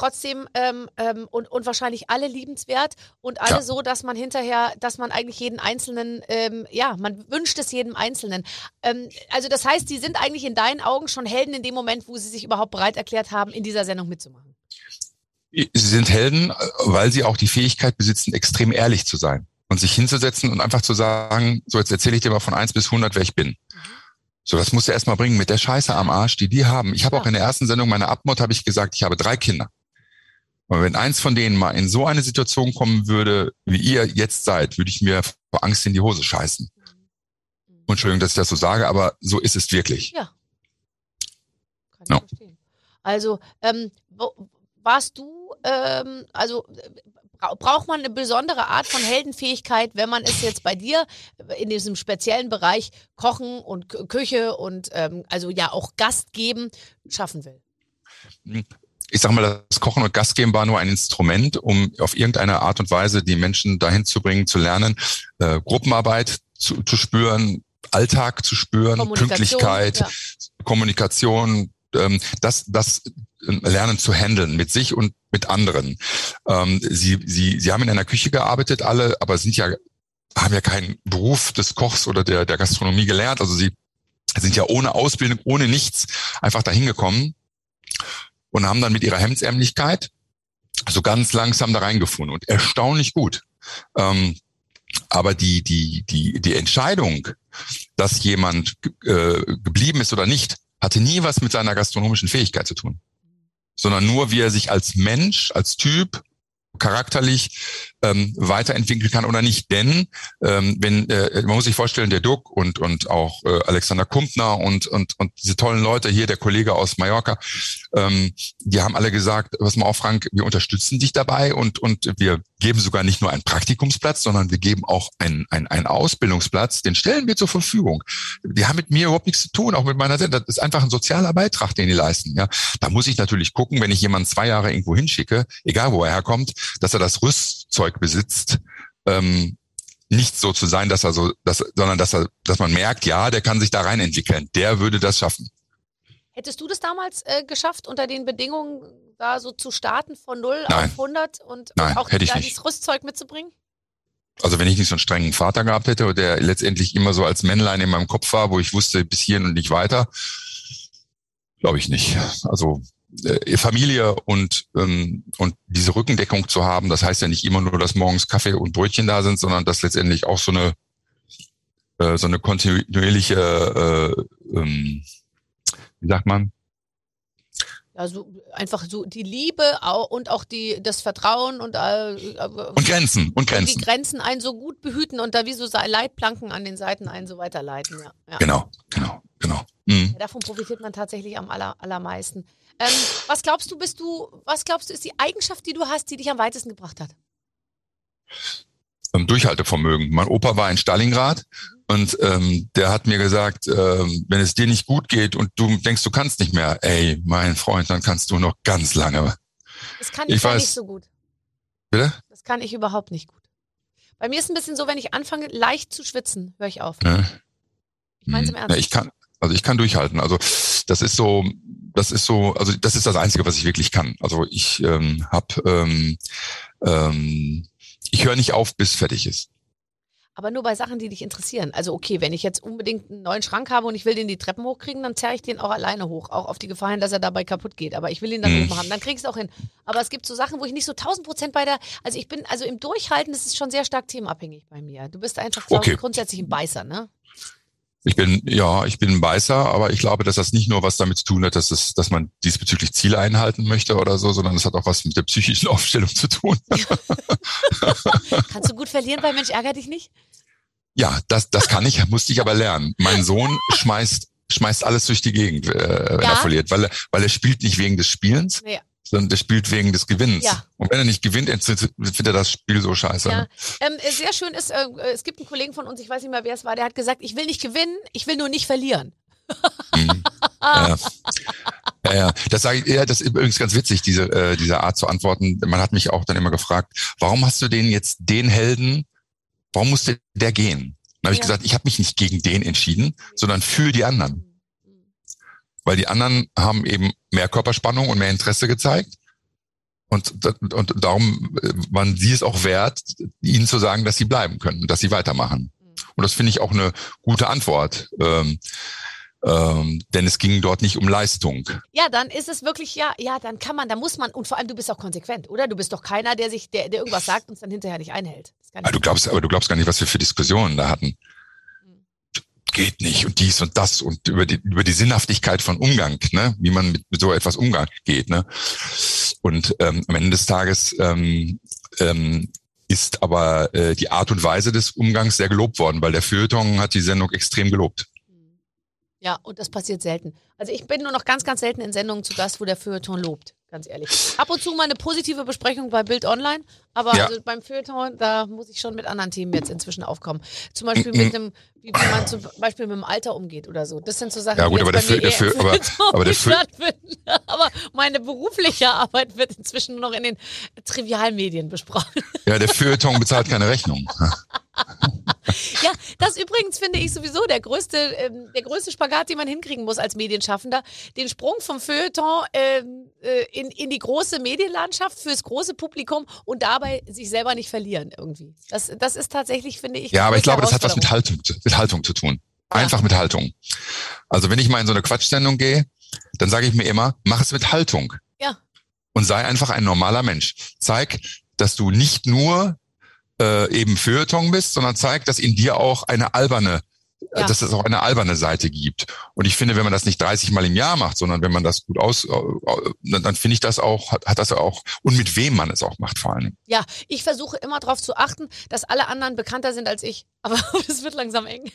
und wahrscheinlich alle liebenswert und alle so, dass man hinterher, dass man eigentlich jeden Einzelnen, man wünscht es jedem Einzelnen. Also das heißt, die sind eigentlich in deinen Augen schon Helden in dem Moment, wo sie sich überhaupt bereit erklärt haben, in dieser Sendung mitzumachen. Sie sind Helden, weil sie auch die Fähigkeit besitzen, extrem ehrlich zu sein und sich hinzusetzen und einfach zu sagen, so jetzt erzähle ich dir mal von 1 bis 100, wer ich bin. So, das musst du erstmal bringen mit der Scheiße am Arsch, die haben. Ich habe auch in der ersten Sendung meiner Abmord habe ich gesagt, ich habe 3 Kinder. Und wenn eins von denen mal in so eine Situation kommen würde, wie ihr jetzt seid, würde ich mir vor Angst in die Hose scheißen. Entschuldigung, dass ich das so sage, aber so ist es wirklich. Ja. Kann ich verstehen. Also, warst du, braucht man eine besondere Art von Heldenfähigkeit, wenn man es jetzt bei dir in diesem speziellen Bereich Kochen und Küche und auch Gast geben schaffen will? Ich sag mal, das Kochen und Gastgeben war nur ein Instrument, um auf irgendeine Art und Weise die Menschen dahin zu bringen, zu lernen, Gruppenarbeit zu spüren, Alltag zu spüren, Pünktlichkeit, Kommunikation, das lernen zu handeln mit sich und mit anderen. Sie haben in einer Küche gearbeitet, alle, aber haben ja keinen Beruf des Kochs oder der Gastronomie gelernt. Also sie sind ja ohne Ausbildung, ohne nichts einfach dahin gekommen und haben dann mit ihrer Hemdsärmlichkeit so ganz langsam da reingefunden und erstaunlich gut. Aber die Entscheidung, dass jemand geblieben ist oder nicht, hatte nie was mit seiner gastronomischen Fähigkeit zu tun, sondern nur, wie er sich als Mensch, als Typ charakterlich weiterentwickeln kann oder nicht. Denn man muss sich vorstellen, der Duck und auch Alexander Kumpner und diese tollen Leute hier, der Kollege aus Mallorca, die haben alle gesagt, pass mal auf, Frank, wir unterstützen dich dabei und wir geben sogar nicht nur einen Praktikumsplatz, sondern wir geben auch einen Ausbildungsplatz, den stellen wir zur Verfügung. Die haben mit mir überhaupt nichts zu tun, auch mit meiner Sendung. Das ist einfach ein sozialer Beitrag, den die leisten. Ja, da muss ich natürlich gucken, wenn ich jemanden 2 Jahre irgendwo hinschicke, egal wo er herkommt, dass er das Rüstzeug besitzt, nicht so zu sein, sondern dass man merkt, ja, der kann sich da rein entwickeln, der würde das schaffen. Hättest du das damals geschafft, unter den Bedingungen da so zu starten von 0 auf 100 und auch hätte ich da nicht. dieses Rüstzeug mitzubringen? Also wenn ich nicht so einen strengen Vater gehabt hätte, der letztendlich immer so als Männlein in meinem Kopf war, wo ich wusste, bis hierhin und nicht weiter, glaube ich nicht. Also Familie und diese Rückendeckung zu haben, das heißt ja nicht immer nur, dass morgens Kaffee und Brötchen da sind, sondern dass letztendlich auch so eine kontinuierliche, wie sagt man? Also einfach so die Liebe und auch das Vertrauen und Grenzen. Und die Grenzen einen so gut behüten und da wie so Leitplanken an den Seiten einen so weiterleiten. Ja. Genau. Mhm. Ja, davon profitiert man tatsächlich am allermeisten. Was glaubst du, ist die Eigenschaft, die du hast, die dich am weitesten gebracht hat? Durchhaltevermögen. Mein Opa war in Stalingrad und der hat mir gesagt, wenn es dir nicht gut geht und du denkst, du kannst nicht mehr, ey, mein Freund, dann kannst du noch ganz lange. Das kann ich nicht so gut. Bitte? Das kann ich überhaupt nicht gut. Bei mir ist es ein bisschen so, wenn ich anfange, leicht zu schwitzen, höre ich auf. Ja. Ich meine es im Ernst. Ich kann durchhalten. Also das ist so, also das ist das Einzige, was ich wirklich kann. Also ich ich höre nicht auf, bis fertig ist. Aber nur bei Sachen, die dich interessieren. Also okay, wenn ich jetzt unbedingt einen neuen Schrank habe und ich will den die Treppen hochkriegen, dann zerre ich den auch alleine hoch. Auch auf die Gefahr hin, dass er dabei kaputt geht. Aber ich will ihn dann oben haben. Dann krieg ich es auch hin. Aber es gibt so Sachen, wo ich nicht so 1000% also im Durchhalten ist es schon sehr stark themenabhängig bei mir. Du bist einfach grundsätzlich ein Beißer, ne? Ich bin ein Beißer, aber ich glaube, dass das nicht nur was damit zu tun hat, dass man diesbezüglich Ziele einhalten möchte oder so, sondern es hat auch was mit der psychischen Aufstellung zu tun. Kannst du gut verlieren bei Mensch, ärger dich nicht? Ja, das kann ich, musste ich aber lernen. Mein Sohn schmeißt alles durch die Gegend, wenn er verliert, weil er spielt nicht wegen des Spielens, sondern der spielt wegen des Gewinns. Ja. Und wenn er nicht gewinnt, findet er das Spiel so scheiße. Ja. Sehr schön ist, es gibt einen Kollegen von uns, ich weiß nicht mehr, wer es war, der hat gesagt, ich will nicht gewinnen, ich will nur nicht verlieren. Ja. Das ist übrigens ganz witzig, diese Art zu antworten. Man hat mich auch dann immer gefragt, warum hast du den Helden, warum musste der gehen? Dann habe ich gesagt, ich habe mich nicht gegen den entschieden, sondern für die anderen. Weil die anderen haben eben mehr Körperspannung und mehr Interesse gezeigt. Und darum waren sie es auch wert, ihnen zu sagen, dass sie bleiben können, dass sie weitermachen. Und das finde ich auch eine gute Antwort. Denn es ging dort nicht um Leistung. Ja, dann ist es wirklich, dann muss man, und vor allem du bist auch konsequent, oder? Du bist doch keiner, der irgendwas sagt und es dann hinterher nicht einhält. Aber du glaubst gar nicht, was wir für Diskussionen da hatten. Geht nicht und dies und das und über die Sinnhaftigkeit von Umgang, ne, wie man mit so etwas geht, ne. Und am Ende des Tages ist aber die Art und Weise des Umgangs sehr gelobt worden, weil der Feuilleton hat die Sendung extrem gelobt. Ja, und das passiert selten. Also ich bin nur noch ganz, ganz selten in Sendungen zu Gast, wo der Feuilleton lobt, ganz ehrlich. Ab und zu mal eine positive Besprechung bei Bild Online, aber also beim Feuilleton, da muss ich schon mit anderen Themen jetzt inzwischen aufkommen. Zum Beispiel wie man zum Beispiel mit dem Alter umgeht oder so. Das sind so Sachen, ja, gut, aber meine berufliche Arbeit wird inzwischen nur noch in den Trivialmedien besprochen. Ja, der Feuilleton bezahlt keine Rechnung. Ja, das übrigens finde ich sowieso der größte Spagat, den man hinkriegen muss als Medienschaffender. Den Sprung vom Feuilleton in die große Medienlandschaft fürs große Publikum und dabei sich selber nicht verlieren irgendwie. Das ist tatsächlich, finde ich. Ja, aber ich glaube, das hat was mit Haltung zu tun. Einfach mit Haltung. Also wenn ich mal in so eine Quatschsendung gehe, dann sage ich mir immer, mach es mit Haltung. Ja. Und sei einfach ein normaler Mensch. Zeig, dass du nicht nur eben Feuilleton bist, sondern zeigt, dass in dir auch dass es auch eine alberne Seite gibt. Und ich finde, wenn man das nicht 30 Mal im Jahr macht, sondern wenn man das gut dann finde ich das auch, hat das auch, und mit wem man es auch macht vor allem. Ja, ich versuche immer darauf zu achten, dass alle anderen bekannter sind als ich. Aber das wird langsam eng.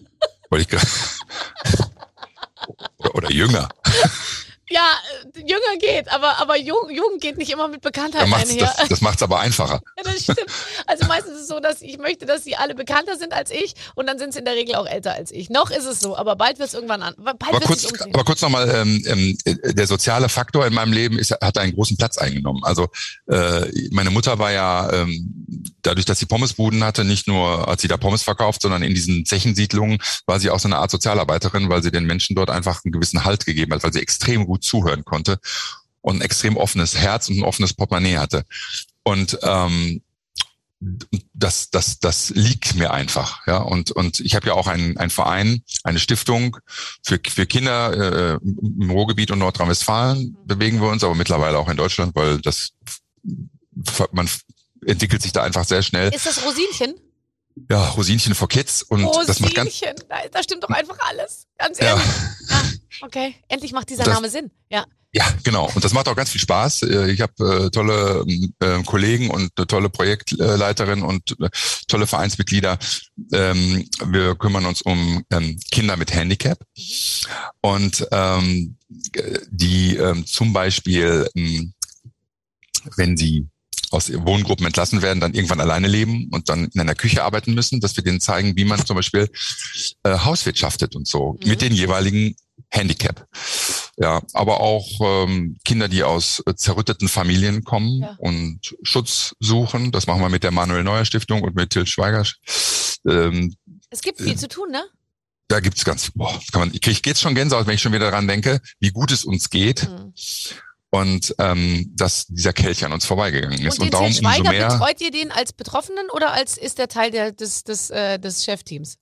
Oder jünger. Ja, jünger geht, aber jung geht nicht immer mit Bekanntheit einher. Das macht's aber einfacher. Ja, das stimmt. Also meistens ist es so, dass ich möchte, dass sie alle bekannter sind als ich und dann sind sie in der Regel auch älter als ich. Noch ist es so, aber bald wird es irgendwann an. Aber kurz nochmal, der soziale Faktor in meinem Leben hat einen großen Platz eingenommen. Also meine Mutter war ja dadurch, dass sie Pommesbuden hatte, nicht nur hat sie da Pommes verkauft, sondern in diesen Zechensiedlungen war sie auch so eine Art Sozialarbeiterin, weil sie den Menschen dort einfach einen gewissen Halt gegeben hat, weil sie extrem gut zuhören konnte und ein extrem offenes Herz und ein offenes Portemonnaie hatte. Und das liegt mir einfach, ja. Und ich habe ja auch einen Verein, eine Stiftung für Kinder im Ruhrgebiet und Nordrhein-Westfalen bewegen wir uns, aber mittlerweile auch in Deutschland, weil man entwickelt sich da einfach sehr schnell. Ist das Rosinchen? Ja, Rosinchen for Kids und das macht ganz. Da stimmt doch einfach alles. Ganz ehrlich. Ja, okay. Endlich macht dieser Name Sinn. Ja. Ja, genau. Und das macht auch ganz viel Spaß. Ich habe tolle Kollegen und eine tolle Projektleiterin und tolle Vereinsmitglieder. Wir kümmern uns um Kinder mit Handicap und die zum Beispiel, wenn sie aus Wohngruppen entlassen werden, dann irgendwann alleine leben und dann in einer Küche arbeiten müssen, dass wir denen zeigen, wie man zum Beispiel hauswirtschaftet und so mit den jeweiligen Handicap. Ja, aber auch Kinder, die aus zerrütteten Familien kommen und Schutz suchen. Das machen wir mit der Manuel Neuer Stiftung und mit Til Schweiger. Es gibt viel zu tun, ne? Da gibt's ganz, ich kriege jetzt schon Gänsehaut, wenn ich schon wieder daran denke, wie gut es uns geht. Und dass dieser Kelch an uns vorbeigegangen ist. Und darum Til Schweiger, umso mehr. Betreut ihr den als Betroffenen oder ist der Teil des Chefteams?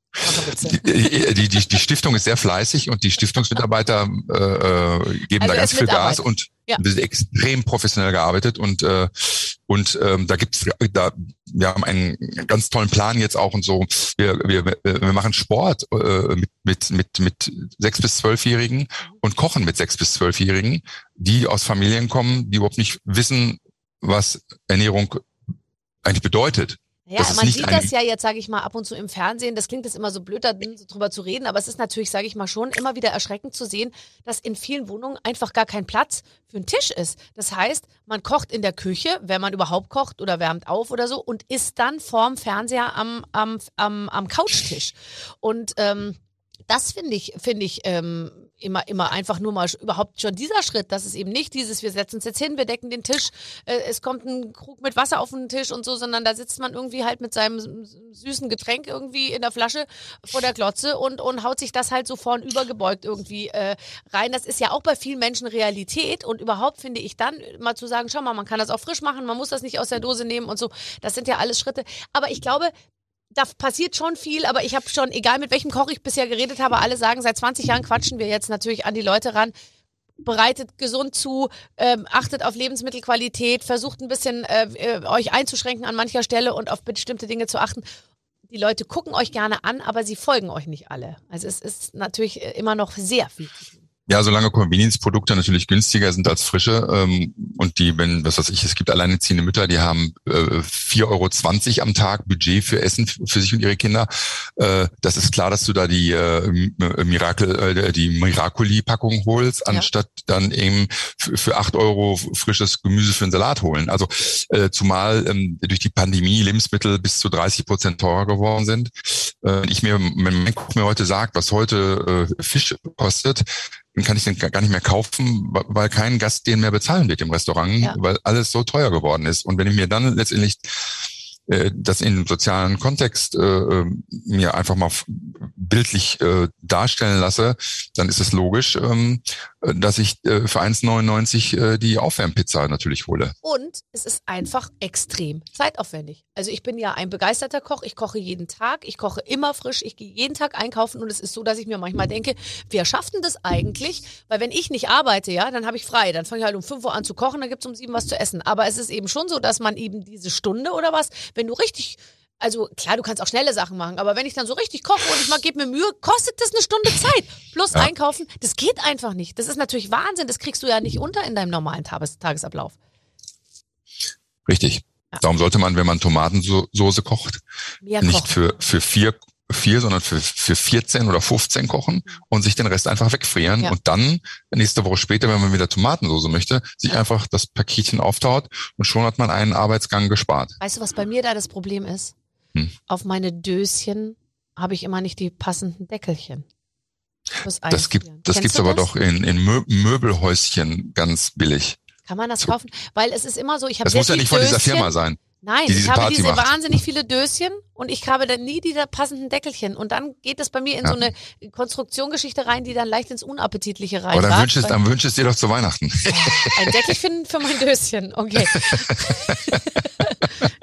Die Stiftung ist sehr fleißig und die Stiftungsmitarbeiter geben da ganz viel Gas und wir sind extrem professionell gearbeitet und wir haben einen ganz tollen Plan jetzt auch und so. Wir machen Sport mit 6- bis 12-Jährigen und kochen mit 6- bis 12-Jährigen, die aus Familien kommen, die überhaupt nicht wissen, was Ernährung eigentlich bedeutet. Ja, man sieht das ja jetzt, sage ich mal, ab und zu im Fernsehen. Das klingt jetzt immer so blöd, drüber zu reden, aber es ist natürlich, sage ich mal, schon immer wieder erschreckend zu sehen, dass in vielen Wohnungen einfach gar kein Platz für einen Tisch ist. Das heißt, man kocht in der Küche, wenn man überhaupt kocht oder wärmt auf oder so und isst dann vorm Fernseher am Couchtisch. Und das finde ich immer einfach nur mal überhaupt schon dieser Schritt, dass es eben nicht dieses, wir setzen uns jetzt hin, wir decken den Tisch, es kommt ein Krug mit Wasser auf den Tisch und so, sondern da sitzt man irgendwie halt mit seinem süßen Getränk irgendwie in der Flasche vor der Glotze und haut sich das halt so vornübergebeugt irgendwie rein. Das ist ja auch bei vielen Menschen Realität und überhaupt finde ich dann mal zu sagen, schau mal, man kann das auch frisch machen, man muss das nicht aus der Dose nehmen und so, das sind ja alles Schritte. Aber ich glaube, da passiert schon viel, aber ich habe schon, egal mit welchem Koch ich bisher geredet habe, alle sagen, seit 20 Jahren quatschen wir jetzt natürlich an die Leute ran. Bereitet gesund zu, achtet auf Lebensmittelqualität, versucht ein bisschen euch einzuschränken an mancher Stelle und auf bestimmte Dinge zu achten. Die Leute gucken euch gerne an, aber sie folgen euch nicht alle. Also es ist natürlich immer noch sehr viel zu tun. Ja, solange Convenience-Produkte natürlich günstiger sind als frische und es gibt alleinerziehende Mütter, die haben 4,20 € am Tag Budget für Essen für sich und ihre Kinder. Das ist klar, dass du da die Miracoli-Packung holst, anstatt dann eben für 8 € frisches Gemüse für einen Salat holen. Also zumal durch die Pandemie Lebensmittel bis zu 30% teurer geworden sind. Wenn mein Koch mir heute sagt, was heute Fisch kostet, dann kann ich den gar nicht mehr kaufen, weil kein Gast den mehr bezahlen wird im Restaurant, weil alles so teuer geworden ist. Und wenn ich mir dann letztendlich das in einem sozialen Kontext mir einfach mal bildlich darstellen lasse, dann ist es logisch, dass ich für 1,99 die Aufwärmpizza natürlich hole. Und es ist einfach extrem zeitaufwendig. Also ich bin ja ein begeisterter Koch, ich koche jeden Tag, ich koche immer frisch, ich gehe jeden Tag einkaufen und es ist so, dass ich mir manchmal denke, wer schafft denn das eigentlich? Weil wenn ich nicht arbeite, dann habe ich frei, dann fange ich halt um 5 Uhr an zu kochen, dann gibt es um 7 was zu essen. Aber es ist eben schon so, dass man eben diese Stunde oder was, wenn du richtig, also klar, du kannst auch schnelle Sachen machen, aber wenn ich dann so richtig koche und ich gebe mir Mühe, kostet das eine Stunde Zeit. Plus einkaufen, das geht einfach nicht. Das ist natürlich Wahnsinn, das kriegst du ja nicht unter in deinem normalen Tagesablauf. Richtig. Ja. Darum sollte man, wenn man Tomatensoße kocht, nicht für 4, sondern für 14 oder 15 kochen und sich den Rest einfach wegfrieren und dann nächste Woche später, wenn man wieder Tomatensoße möchte, sich einfach das Paketchen auftaut und schon hat man einen Arbeitsgang gespart. Weißt du, was bei mir da das Problem ist? Auf meine Döschen habe ich immer nicht die passenden Deckelchen. Das gibt's aber doch in Möbelhäuschen ganz billig. Kann man das kaufen? Weil es ist immer so, ich habe das muss ja nicht von dieser Firma sein. Nein, ich habe diese wahnsinnig viele Döschen und ich habe dann nie die passenden Deckelchen. Und dann geht das bei mir in so eine Konstruktionsgeschichte rein, die dann leicht ins Unappetitliche rein. Aber dann wünsch es dir doch zu Weihnachten. Ein Deckelchen für mein Döschen, okay.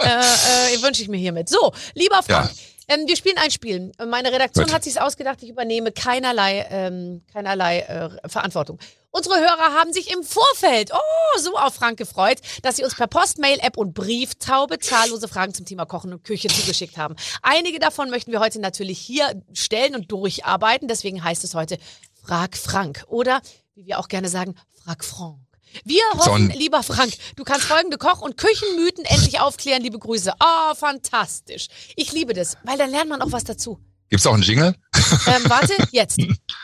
Wünsche ich mir hiermit. So, lieber Frank, wir spielen ein Spiel. Meine Redaktion hat sich's ausgedacht, ich übernehme keinerlei Verantwortung. Unsere Hörer haben sich im Vorfeld so auf Frank gefreut, dass sie uns per Post, Mail, App und Brieftaube zahllose Fragen zum Thema Kochen und Küche zugeschickt haben. Einige davon möchten wir heute natürlich hier stellen und durcharbeiten. Deswegen heißt es heute Frag Frank oder, wie wir auch gerne sagen, Frag Frank. Wir hoffen, lieber Frank, du kannst folgende Koch- und Küchenmythen endlich aufklären. Liebe Grüße. Fantastisch. Ich liebe das, weil dann lernt man auch was dazu. Gibt's auch einen Jingle? Warte, jetzt.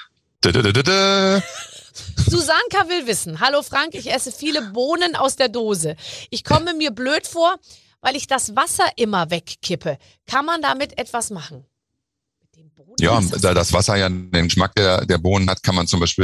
Susanka will wissen, hallo Frank, ich esse viele Bohnen aus der Dose. Ich komme mir blöd vor, weil ich das Wasser immer wegkippe. Kann man damit etwas machen? Ja, da das Wasser ja den Geschmack der Bohnen hat, kann man zum Beispiel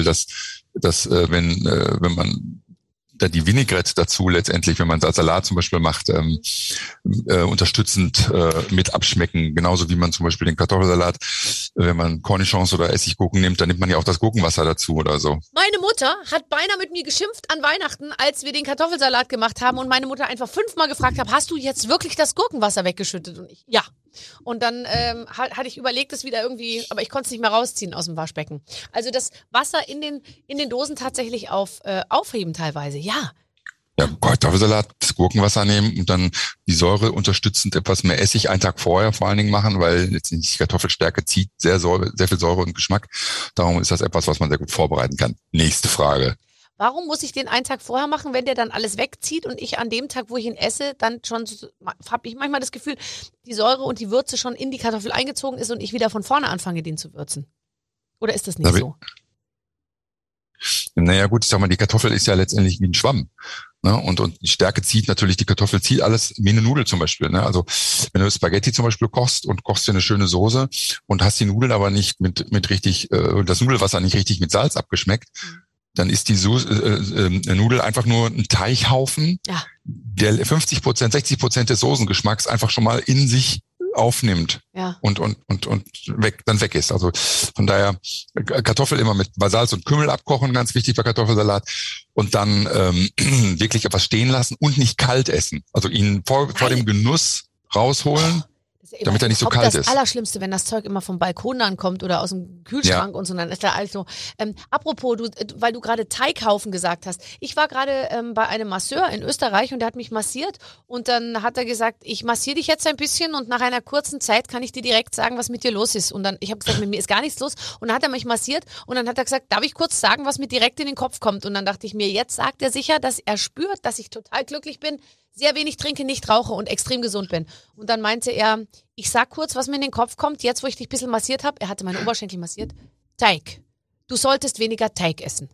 wenn man da die Vinaigrette dazu letztendlich, wenn man es als Salat zum Beispiel macht, unterstützend mit abschmecken. Genauso wie man zum Beispiel den Kartoffelsalat, wenn man Cornichons oder Essiggurken nimmt, dann nimmt man ja auch das Gurkenwasser dazu oder so. Meine Mutter hat beinahe mit mir geschimpft an Weihnachten, als wir den Kartoffelsalat gemacht haben und meine Mutter einfach 5-mal gefragt hat, hast du jetzt wirklich das Gurkenwasser weggeschüttet? Und ich, ja. Und dann hatte ich überlegt, es wieder irgendwie, aber ich konnte es nicht mehr rausziehen aus dem Waschbecken. Also das Wasser in den Dosen tatsächlich aufheben teilweise, ja. Ja, Kartoffelsalat, das Gurkenwasser nehmen und dann die Säure unterstützend etwas mehr Essig einen Tag vorher vor allen Dingen machen, weil letztendlich die Kartoffelstärke zieht sehr viel Säure und Geschmack. Darum ist das etwas, was man sehr gut vorbereiten kann. Nächste Frage. Warum muss ich den einen Tag vorher machen, wenn der dann alles wegzieht und ich an dem Tag, wo ich ihn esse, dann schon, habe ich manchmal das Gefühl, die Säure und die Würze schon in die Kartoffel eingezogen ist und ich wieder von vorne anfange, den zu würzen? Oder ist das nicht so? Naja gut, ich sag mal, die Kartoffel ist ja letztendlich wie ein Schwamm. Ne? Und die Stärke zieht natürlich, die Kartoffel zieht alles wie eine Nudel zum Beispiel. Ne? Also wenn du Spaghetti zum Beispiel kochst und kochst dir eine schöne Soße und hast die Nudeln aber nicht mit richtig, das Nudelwasser nicht richtig mit Salz abgeschmeckt, dann ist die Nudel einfach nur ein Teichhaufen, der 50%, 60% des Soßengeschmacks einfach schon mal in sich aufnimmt und weg ist. Also von daher Kartoffel immer mit Salz und Kümmel abkochen, ganz wichtig bei Kartoffelsalat. Und dann wirklich etwas stehen lassen und nicht kalt essen. Also ihn vor dem Genuss rausholen. Damit er nicht so kalt ist. Das Allerschlimmste, wenn das Zeug immer vom Balkon ankommt oder aus dem Kühlschrank und so, dann ist da also. Apropos, weil du gerade Teighaufen gesagt hast. Ich war gerade bei einem Masseur in Österreich und der hat mich massiert und dann hat er gesagt, ich massiere dich jetzt ein bisschen und nach einer kurzen Zeit kann ich dir direkt sagen, was mit dir los ist. Und dann, ich habe gesagt, mit mir ist gar nichts los. Und dann hat er mich massiert und dann hat er gesagt, darf ich kurz sagen, was mir direkt in den Kopf kommt? Und dann dachte ich mir, jetzt sagt er sicher, dass er spürt, dass ich total glücklich bin, sehr wenig trinke, nicht rauche und extrem gesund bin. Und dann meinte er, ich sag kurz, was mir in den Kopf kommt, jetzt wo ich dich ein bisschen massiert habe, er hatte meine Oberschenkel massiert, Teig. Du solltest weniger Teig essen.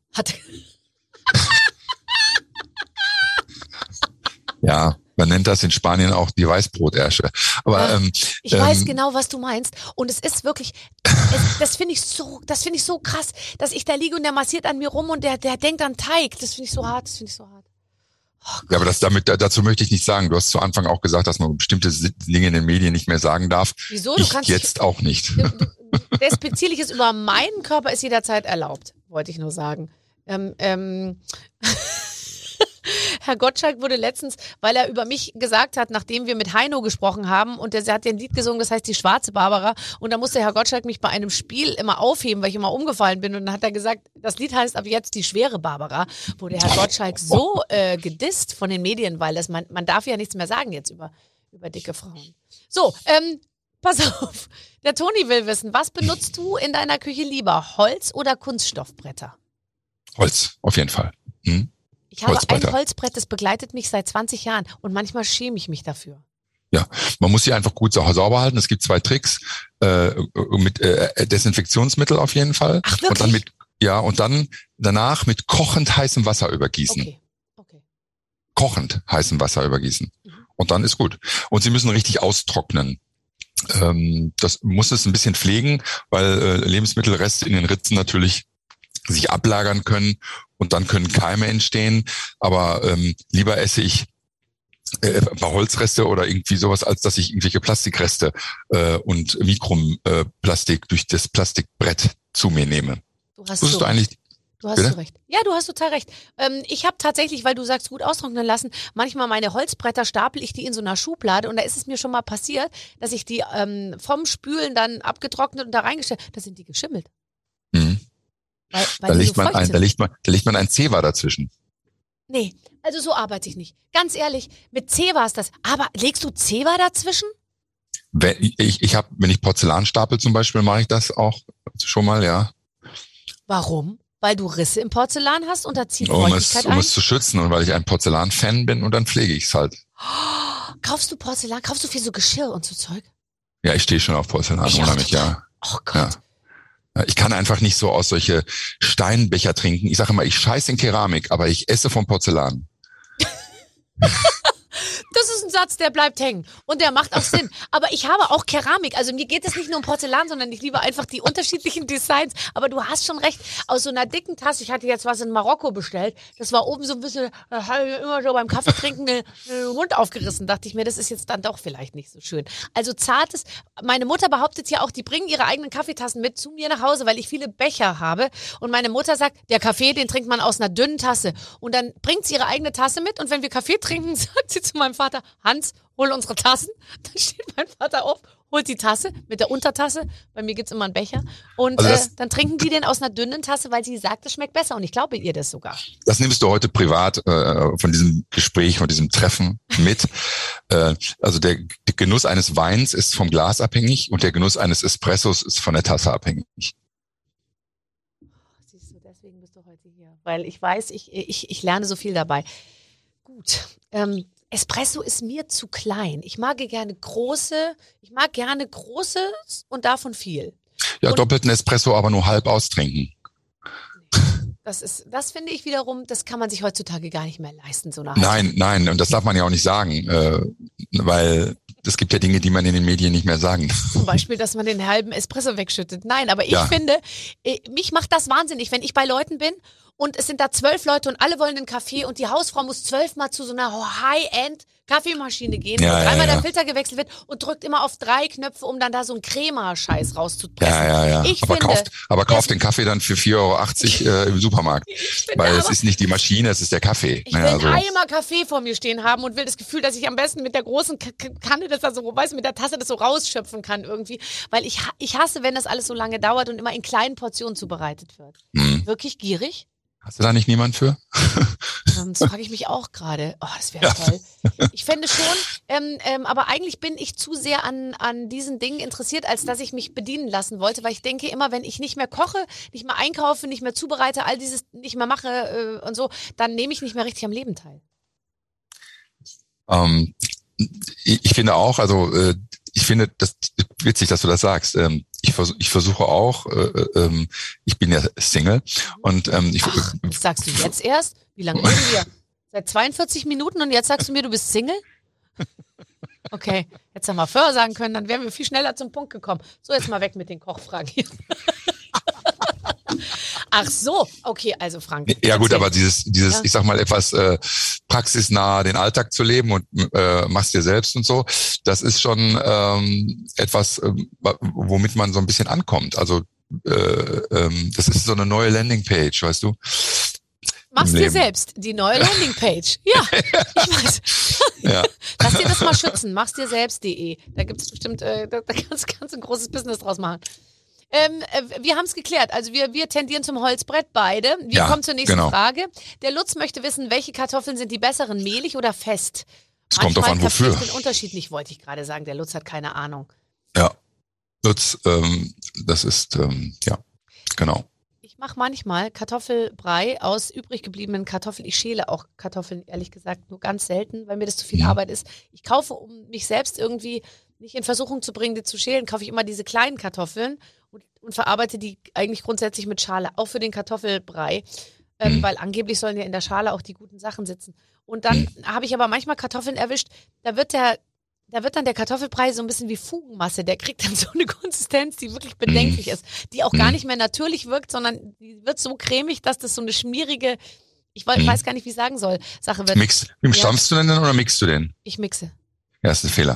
Ja, man nennt das in Spanien auch die Weißbrotärsche. Aber ich weiß genau, was du meinst. Und es ist wirklich, das finde ich so krass, dass ich da liege und der massiert an mir rum und der denkt an Teig. Das finde ich so hart, Oh, ja, aber dazu möchte ich nicht sagen. Du hast zu Anfang auch gesagt, dass man bestimmte Dinge in den Medien nicht mehr sagen darf. Wieso? Ich jetzt auch nicht. Despektierliches über meinen Körper ist jederzeit erlaubt, wollte ich nur sagen. Herr Gottschalk wurde letztens, weil er über mich gesagt hat, nachdem wir mit Heino gesprochen haben und der hat ein Lied gesungen, das heißt Die schwarze Barbara und da musste Herr Gottschalk mich bei einem Spiel immer aufheben, weil ich immer umgefallen bin und dann hat er gesagt, das Lied heißt ab jetzt Die schwere Barbara, wurde Herr Gottschalk so gedisst von den Medien, weil man darf ja nichts mehr sagen jetzt über dicke Frauen. So, pass auf, der Toni will wissen, was benutzt du in deiner Küche lieber, Holz oder Kunststoffbretter? Holz, auf jeden Fall. Ich habe ein Holzbrett, das begleitet mich seit 20 Jahren und manchmal schäme ich mich dafür. Ja, man muss sie einfach gut sauber halten. Es gibt 2 Tricks mit Desinfektionsmittel auf jeden Fall. Ach, wirklich? Und dann danach mit kochend heißem Wasser übergießen. Okay. Kochend heißem Wasser übergießen. Und dann ist gut. Und sie müssen richtig austrocknen. Das muss es ein bisschen pflegen, weil Lebensmittelreste in den Ritzen natürlich sich ablagern können und dann können Keime entstehen. Aber lieber esse ich ein paar Holzreste oder irgendwie sowas, als dass ich irgendwelche Plastikreste und Mikroplastik durch das Plastikbrett zu mir nehme. Du hast so recht. Ja, du hast total recht. Ich habe tatsächlich, weil du sagst, gut austrocknen lassen, manchmal meine Holzbretter stapel ich die in so einer Schublade und da ist es mir schon mal passiert, dass ich die vom Spülen dann abgetrocknet und da reingestellt, da sind die geschimmelt. Mhm. Weil da legt man ein Zewa dazwischen. Nee, also so arbeite ich nicht. Ganz ehrlich, mit Zewa ist das. Aber legst du Zewa dazwischen? Wenn ich Porzellan stapel zum Beispiel, mache ich das auch schon mal, ja. Warum? Weil du Risse im Porzellan hast und da zieht Feuchtigkeit ein? Um es zu schützen und weil ich ein Porzellan-Fan bin und dann pflege ich es halt. Oh, kaufst du Porzellan? Kaufst du viel so Geschirr und so Zeug? Ja, ich stehe schon auf Porzellan, unheimlich, ja. Oh Gott. Ja. Ich kann einfach nicht so aus solche Steinbecher trinken. Ich sage immer, ich scheiße in Keramik, aber ich esse vom Porzellan. Das ist ein Satz, der bleibt hängen. Und der macht auch Sinn. Aber ich habe auch Keramik. Also mir geht es nicht nur um Porzellan, sondern ich liebe einfach die unterschiedlichen Designs. Aber du hast schon recht. Aus so einer dicken Tasse, ich hatte jetzt was in Marokko bestellt, das war oben so ein bisschen, immer so beim Kaffee trinken den Mund aufgerissen. Dachte ich mir, das ist jetzt dann doch vielleicht nicht so schön. Also zartes, meine Mutter behauptet ja auch, die bringen ihre eigenen Kaffeetassen mit zu mir nach Hause, weil ich viele Becher habe. Und meine Mutter sagt, der Kaffee, den trinkt man aus einer dünnen Tasse. Und dann bringt sie ihre eigene Tasse mit und wenn wir Kaffee trinken, sagt sie zu meinem Vater, Hans, hol unsere Tassen. Dann steht mein Vater auf, holt die Tasse mit der Untertasse. Bei mir gibt's immer einen Becher. Und also dann trinken die den aus einer dünnen Tasse, weil sie sagt, es schmeckt besser. Und ich glaube ihr das sogar. Das nimmst du heute privat von diesem Gespräch, von diesem Treffen mit. Also der Genuss eines Weins ist vom Glas abhängig und der Genuss eines Espressos ist von der Tasse abhängig. Siehst du, deswegen bist du heute hier. Weil ich weiß, ich lerne so viel dabei. Gut, Espresso ist mir zu klein. Ich mag gerne großes und davon viel. Ja, und doppelten Espresso, aber nur halb austrinken. Das finde ich wiederum, das kann man sich heutzutage gar nicht mehr leisten, so eine Haltung. Nein, und das darf man ja auch nicht sagen, weil es gibt ja Dinge, die man in den Medien nicht mehr sagen. Zum Beispiel, dass man den halben Espresso wegschüttet. Nein, aber ich finde, mich macht das wahnsinnig, wenn ich bei Leuten bin und es sind da 12 Leute und alle wollen einen Kaffee und die Hausfrau muss 12-mal zu so einer High-End-Kaffeemaschine gehen, wo dreimal der Filter gewechselt wird und drückt immer auf 3 Knöpfe, um dann da so einen Crema-Scheiß rauszupressen. Ja. Aber kauft den Kaffee dann für 4,80 € im Supermarkt. Weil es ist nicht die Maschine, es ist der Kaffee. Ich will einen Eimer Kaffee vor mir stehen haben und will das Gefühl, dass ich am besten mit der großen Kanne das da so, mit der Tasse das so rausschöpfen kann irgendwie. Weil ich hasse, wenn das alles so lange dauert und immer in kleinen Portionen zubereitet wird. Wirklich gierig? Hast du da nicht niemand für? Das frage ich mich auch gerade. Oh, das wäre toll. Ich fände schon, aber eigentlich bin ich zu sehr an diesen Dingen interessiert, als dass ich mich bedienen lassen wollte, weil ich denke immer, wenn ich nicht mehr koche, nicht mehr einkaufe, nicht mehr zubereite, all dieses nicht mehr mache und so, dann nehme ich nicht mehr richtig am Leben teil. Ich finde auch, ich finde das witzig, dass du das sagst. Ich versuche auch, ich bin ja Single und das sagst du jetzt erst? Wie lange reden wir? Seit 42 Minuten und jetzt sagst du mir, du bist Single? Okay, hättest du mal vorher sagen können, dann wären wir viel schneller zum Punkt gekommen. So, jetzt mal weg mit den Kochfragen hier. Ach so, okay, also Frank. Ja gut, aber dieses, ich sag mal, etwas praxisnah den Alltag zu leben und machst dir selbst und so, das ist schon etwas, womit man so ein bisschen ankommt. Also das ist so eine neue Landingpage, weißt du? Machst dir selbst die neue Landingpage. Ja, ich weiß. Ja. Lass dir das mal schützen. Machsdirselbst.de. Da gibt's bestimmt, da kannst du ein großes Business draus machen. Wir haben es geklärt. Also wir tendieren zum Holzbrett beide. Wir kommen zur nächsten Frage. Der Lutz möchte wissen, welche Kartoffeln sind die besseren, mehlig oder fest? Es kommt drauf an, wofür. Ich den Unterschied nicht, wollte ich gerade sagen. Der Lutz hat keine Ahnung. Ja, Lutz, das ist, genau. Ich mache manchmal Kartoffelbrei aus übrig gebliebenen Kartoffeln. Ich schäle auch Kartoffeln, ehrlich gesagt, nur ganz selten, weil mir das zu viel Arbeit ist. Ich kaufe, um mich selbst irgendwie nicht in Versuchung zu bringen, die zu schälen, kaufe ich immer diese kleinen Kartoffeln und verarbeite die eigentlich grundsätzlich mit Schale, auch für den Kartoffelbrei, weil angeblich sollen ja in der Schale auch die guten Sachen sitzen. Und dann habe ich aber manchmal Kartoffeln erwischt, da wird dann der Kartoffelbrei so ein bisschen wie Fugenmasse. Der kriegt dann so eine Konsistenz, die wirklich bedenklich ist, die auch gar nicht mehr natürlich wirkt, sondern die wird so cremig, dass das so eine schmierige, ich weiß gar nicht, wie ich sagen soll, Sache wird. Stampfst du denn oder mixt du den? Ich mixe. Ja, ist ein Fehler.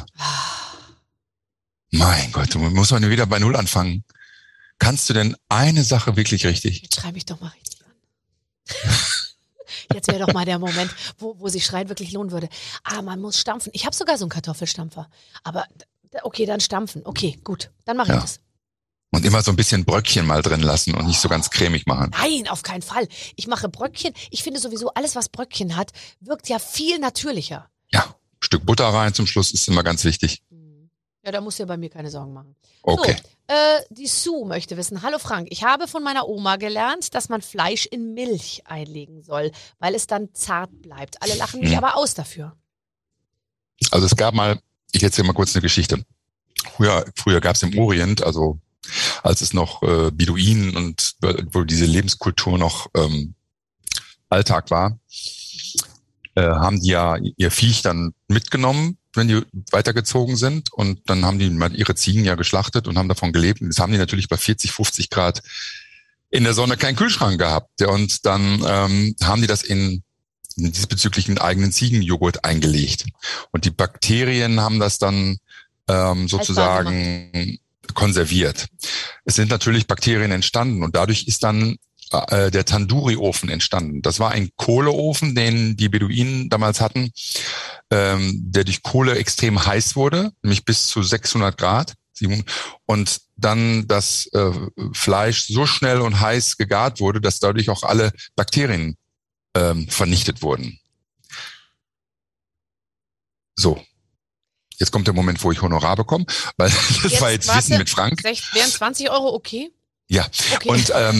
Mein Gott, du musst wieder bei Null anfangen. Kannst du denn eine Sache wirklich richtig? Jetzt schreibe ich doch mal richtig an. Jetzt wäre doch mal der Moment, wo sich Schreien wirklich lohnen würde. Man muss stampfen. Ich habe sogar so einen Kartoffelstampfer. Aber okay, dann stampfen. Okay, gut, dann mache ich das. Und immer so ein bisschen Bröckchen mal drin lassen und nicht so ganz cremig machen. Nein, auf keinen Fall. Ich mache Bröckchen. Ich finde sowieso, alles, was Bröckchen hat, wirkt ja viel natürlicher. Ja, ein Stück Butter rein zum Schluss ist immer ganz wichtig. Ja, da musst du ja bei mir keine Sorgen machen. Okay. So, die Sue möchte wissen, hallo Frank, ich habe von meiner Oma gelernt, dass man Fleisch in Milch einlegen soll, weil es dann zart bleibt. Alle lachen mich aber aus dafür. Also es gab mal, ich erzähle mal kurz eine Geschichte. Früher gab es im Orient, also als es noch Beduinen und wo diese Lebenskultur noch Alltag war, haben die ja ihr Viech dann mitgenommen, wenn die weitergezogen sind. Und dann haben die mal ihre Ziegen ja geschlachtet und haben davon gelebt. Und das haben die natürlich bei 40, 50 Grad in der Sonne keinen Kühlschrank gehabt. Und dann haben die das in diesbezüglich eigenen Ziegenjoghurt eingelegt. Und die Bakterien haben das dann sozusagen konserviert. Es sind natürlich Bakterien entstanden und dadurch ist dann der Tandoori-Ofen entstanden. Das war ein Kohleofen, den die Beduinen damals hatten, der durch Kohle extrem heiß wurde, nämlich bis zu 600 Grad. Und dann das Fleisch so schnell und heiß gegart wurde, dass dadurch auch alle Bakterien vernichtet wurden. So. Jetzt kommt der Moment, wo ich Honorar bekomme, weil das war jetzt Wissen mit Frank. Wären 20 Euro okay? Ja, okay.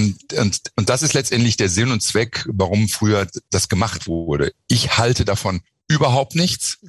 Und das ist letztendlich der Sinn und Zweck, warum früher das gemacht wurde. Ich halte davon überhaupt nichts.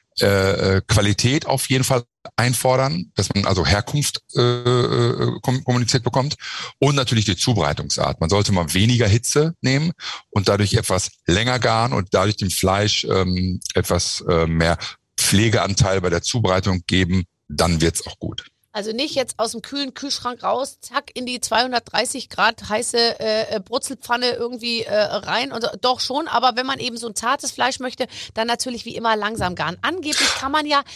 Qualität auf jeden Fall einfordern, dass man also Herkunft kommuniziert bekommt und natürlich die Zubereitungsart. Man sollte mal weniger Hitze nehmen und dadurch etwas länger garen und dadurch dem Fleisch etwas mehr Pflegeanteil bei der Zubereitung geben, dann wird's auch gut. Also nicht jetzt aus dem kühlen Kühlschrank raus, zack, in die 230 Grad heiße Brutzelpfanne irgendwie rein. Und, doch schon, aber wenn man eben so ein zartes Fleisch möchte, dann natürlich wie immer langsam garen. Angeblich kann man ja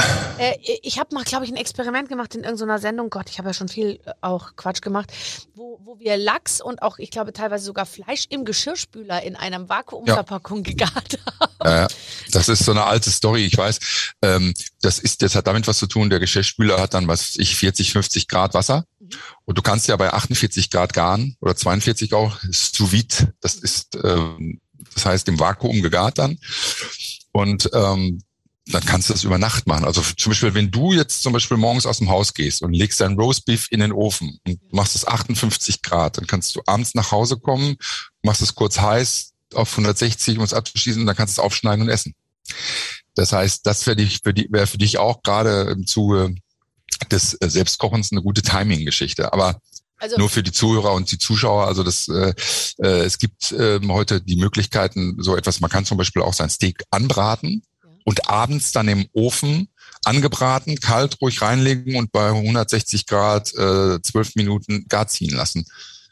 ich habe mal, glaube ich, ein Experiment gemacht in irgendeiner Sendung. Gott, ich habe ja schon viel auch Quatsch gemacht, wo wir Lachs und auch, ich glaube, teilweise sogar Fleisch im Geschirrspüler in einer Vakuumverpackung gegart haben. Das ist so eine alte Story, ich weiß. Das hat damit was zu tun, der Geschirrspüler hat dann 40, 50 Grad Wasser. Und du kannst ja bei 48 Grad garen oder 42 auch, sous vide, das ist, das heißt im Vakuum gegart dann. Und dann kannst du das über Nacht machen. Also zum Beispiel, wenn du jetzt zum Beispiel morgens aus dem Haus gehst und legst dein Roastbeef in den Ofen und machst es 58 Grad, dann kannst du abends nach Hause kommen, machst es kurz heiß auf 160, um es abzuschließen und dann kannst du es aufschneiden und essen. Das heißt, das wäre für dich auch gerade im Zuge des Selbstkochens eine gute Timing-Geschichte. Aber also, nur für die Zuhörer und die Zuschauer, also es gibt heute die Möglichkeiten, so etwas, man kann zum Beispiel auch sein Steak anbraten und abends dann im Ofen angebraten, kalt ruhig reinlegen und bei 160 Grad 12 Minuten gar ziehen lassen.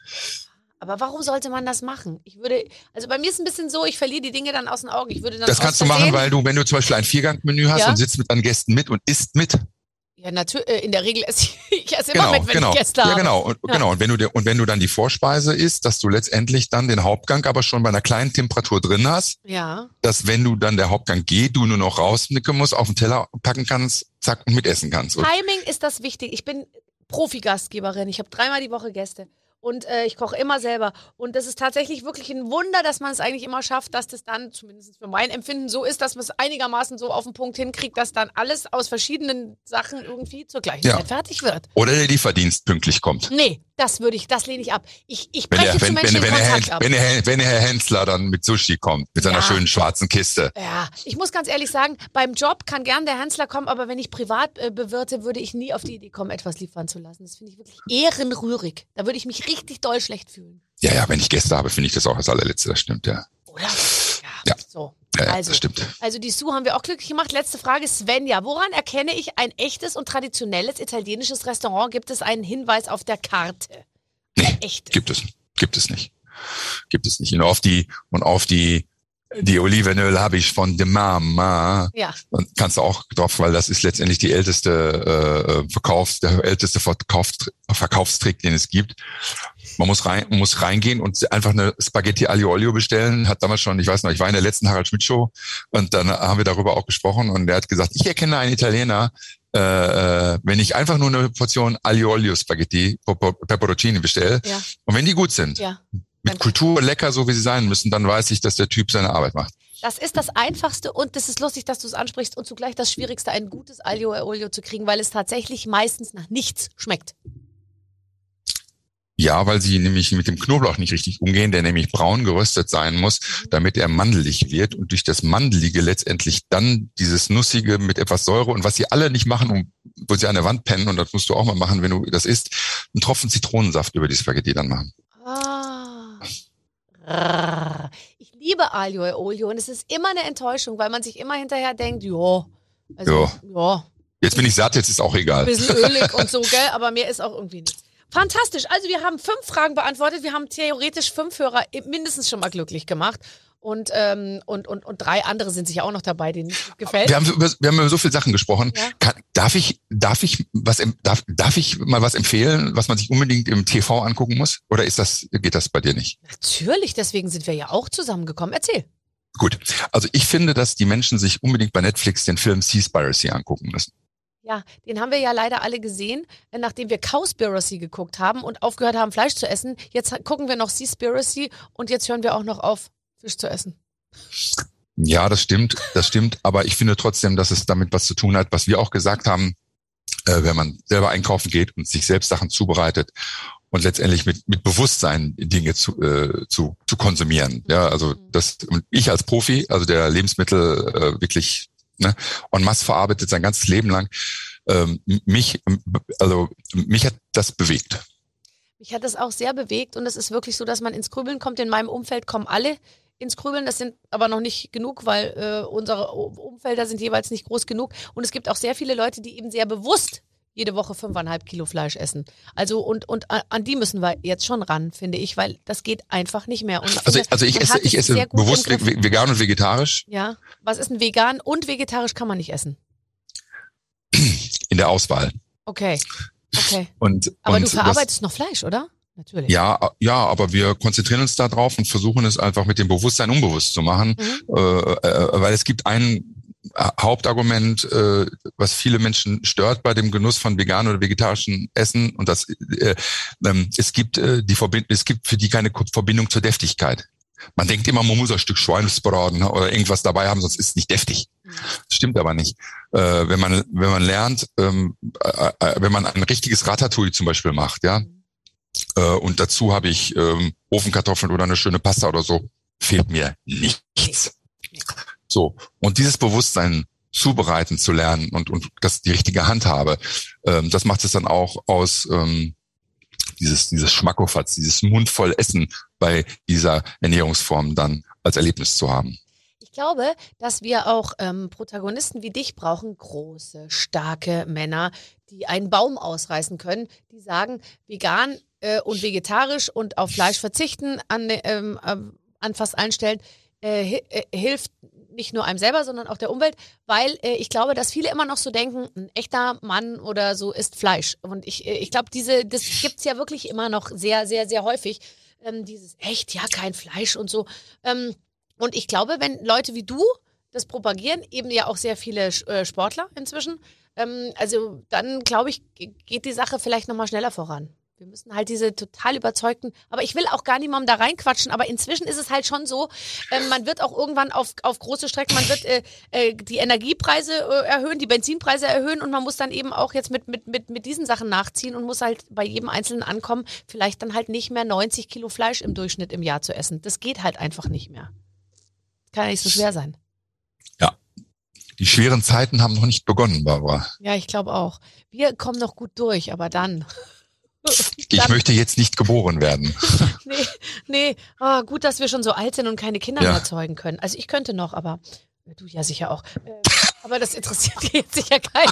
Aber warum sollte man das machen? Also bei mir ist ein bisschen so, ich verliere die Dinge dann aus den Augen. Das kannst du machen, weil wenn du zum Beispiel ein Viergang-Menü hast und sitzt mit deinen Gästen mit und isst mit. Ja, natürlich, in der Regel esse ich immer mit, wenn ich Gäste habe. Ja, genau. Und wenn du dann die Vorspeise isst, dass du letztendlich dann den Hauptgang aber schon bei einer kleinen Temperatur drin hast. Ja. Dass wenn du dann der Hauptgang geht, du nur noch rausnicken musst, auf den Teller packen kannst, zack, und mitessen kannst. Timing ist das wichtig. Ich bin Profi-Gastgeberin. Ich habe 3-mal die Woche Gäste. Und ich koche immer selber. Und das ist tatsächlich wirklich ein Wunder, dass man es eigentlich immer schafft, dass das dann, zumindest für mein Empfinden, so ist, dass man es einigermaßen so auf den Punkt hinkriegt, dass dann alles aus verschiedenen Sachen irgendwie zur gleichen Zeit fertig wird. Oder der Lieferdienst pünktlich kommt. Nee, das lehne ich ab. Ich breche zu Menschen den Kontakt ab. Wenn Herr Hensler dann mit Sushi kommt, mit seiner schönen schwarzen Kiste. Ja, ich muss ganz ehrlich sagen, beim Job kann gern der Hensler kommen, aber wenn ich privat bewirte, würde ich nie auf die Idee kommen, etwas liefern zu lassen. Das finde ich wirklich ehrenrührig. Da würde ich mich richtig doll schlecht fühlen. Ja, wenn ich Gäste habe, finde ich das auch das allerletzte, das stimmt, ja. Oder? Ja. So. Ja, also, das stimmt. Also die Sue haben wir auch glücklich gemacht. Letzte Frage, Svenja. Woran erkenne ich ein echtes und traditionelles italienisches Restaurant? Gibt es einen Hinweis auf der Karte? Nee, gibt es nicht. Gibt es nicht. Und auf die Die Olivenöl habe ich von der Mama. Ja. Und kannst du auch drauf, weil das ist letztendlich der älteste Verkaufstrick, den es gibt. Man muss reingehen und einfach eine Spaghetti Aglio Olio bestellen. Hat damals schon, ich weiß noch, ich war in der letzten Harald Schmidt Show und dann haben wir darüber auch gesprochen und er hat gesagt, ich erkenne einen Italiener, wenn ich einfach nur eine Portion Aglio Olio Spaghetti Peperoncini bestelle und wenn die gut sind, mit Kultur lecker, so wie sie sein müssen, dann weiß ich, dass der Typ seine Arbeit macht. Das ist das Einfachste und das ist lustig, dass du es ansprichst und zugleich das Schwierigste, ein gutes Aglio Olio zu kriegen, weil es tatsächlich meistens nach nichts schmeckt. Ja, weil sie nämlich mit dem Knoblauch nicht richtig umgehen, der nämlich braun geröstet sein muss, damit er mandelig wird und durch das Mandelige letztendlich dann dieses Nussige mit etwas Säure und was sie alle nicht machen, wo sie an der Wand pennen und das musst du auch mal machen, wenn du das isst, einen Tropfen Zitronensaft über die Spaghetti dann machen. Ich liebe Aglio Olio und es ist immer eine Enttäuschung, weil man sich immer hinterher denkt, ja. Jetzt bin ich satt, jetzt ist auch egal. Ein bisschen ölig und so, gell, aber mehr ist auch irgendwie nicht. Fantastisch. Also wir haben 5 Fragen beantwortet. Wir haben theoretisch 5 Hörer mindestens schon mal glücklich gemacht. Und 3 andere sind sicher auch noch dabei, denen es gefällt. Wir haben über so viele Sachen gesprochen. Ja. Darf ich mal was empfehlen, was man sich unbedingt im TV angucken muss? Oder geht das bei dir nicht? Natürlich, deswegen sind wir ja auch zusammengekommen. Erzähl. Gut. Also ich finde, dass die Menschen sich unbedingt bei Netflix den Film Seaspiracy angucken müssen. Ja, den haben wir ja leider alle gesehen, nachdem wir Cowspiracy geguckt haben und aufgehört haben, Fleisch zu essen. Jetzt gucken wir noch Seaspiracy und jetzt hören wir auch noch auf, Fisch zu essen. Ja, das stimmt. Aber ich finde trotzdem, dass es damit was zu tun hat, was wir auch gesagt haben, wenn man selber einkaufen geht und sich selbst Sachen zubereitet und letztendlich mit Bewusstsein Dinge zu konsumieren. Ja, also und ich als Profi, also der Lebensmittel wirklich en masse verarbeitet sein ganzes Leben lang. Mich hat das bewegt. Mich hat das auch sehr bewegt und es ist wirklich so, dass man ins Grübeln kommt. In meinem Umfeld kommen alle ins Grübeln. Das sind aber noch nicht genug, weil unsere Umfelder sind jeweils nicht groß genug. Und es gibt auch sehr viele Leute, die eben sehr bewusst jede Woche 5,5 Kilo Fleisch essen. Also und an die müssen wir jetzt schon ran, finde ich, weil das geht einfach nicht mehr. Und ich esse bewusst vegan und vegetarisch. Ja, was ist denn vegan und vegetarisch kann man nicht essen? In der Auswahl. Okay. Aber du verarbeitest noch Fleisch, oder? Natürlich. Ja, aber wir konzentrieren uns da drauf und versuchen es einfach mit dem Bewusstsein unbewusst zu machen, weil es gibt ein Hauptargument, was viele Menschen stört bei dem Genuss von veganen oder vegetarischen Essen, und das es gibt für die keine Verbindung zur Deftigkeit. Man denkt immer, man muss ein Stück Schweinsbraten oder irgendwas dabei haben, sonst ist es nicht deftig. Das stimmt aber nicht. Wenn man lernt, wenn man ein richtiges Ratatouille zum Beispiel macht, ja, und dazu habe ich Ofenkartoffeln oder eine schöne Pasta oder so, fehlt mir nichts. So, und dieses Bewusstsein zubereiten zu lernen und das die richtige Handhabe, das macht es dann auch aus, dieses Schmackofatz, dieses mundvoll Essen bei dieser Ernährungsform dann als Erlebnis zu haben. Ich glaube, dass wir auch Protagonisten wie dich brauchen, große, starke Männer, die einen Baum ausreißen können, die sagen, vegan und vegetarisch und auf Fleisch verzichten an fast allen Stellen hilft nicht nur einem selber, sondern auch der Umwelt, weil ich glaube, dass viele immer noch so denken, ein echter Mann oder so isst Fleisch. Und ich glaube, das gibt's ja wirklich immer noch sehr, sehr, sehr häufig. Dieses echt, ja, kein Fleisch und so. Und ich glaube, wenn Leute wie du das propagieren, eben ja auch sehr viele Sportler inzwischen, also dann, glaube ich, geht die Sache vielleicht nochmal schneller voran. Wir müssen halt diese total überzeugten, aber ich will auch gar niemandem da reinquatschen, aber inzwischen ist es halt schon so, man wird auch irgendwann auf große Strecken, man wird die Energiepreise erhöhen, die Benzinpreise erhöhen und man muss dann eben auch jetzt mit diesen Sachen nachziehen und muss halt bei jedem Einzelnen ankommen, vielleicht dann halt nicht mehr 90 Kilo Fleisch im Durchschnitt im Jahr zu essen. Das geht halt einfach nicht mehr. Kann ja nicht so schwer sein. Ja. Die schweren Zeiten haben noch nicht begonnen, Barbara. Ja, ich glaube auch. Wir kommen noch gut durch, aber dann... Ich möchte jetzt nicht geboren werden. Nee. Oh, gut, dass wir schon so alt sind und keine Kinder mehr zeugen können. Also ich könnte noch, aber du ja sicher auch. Aber das interessiert jetzt sicher keinen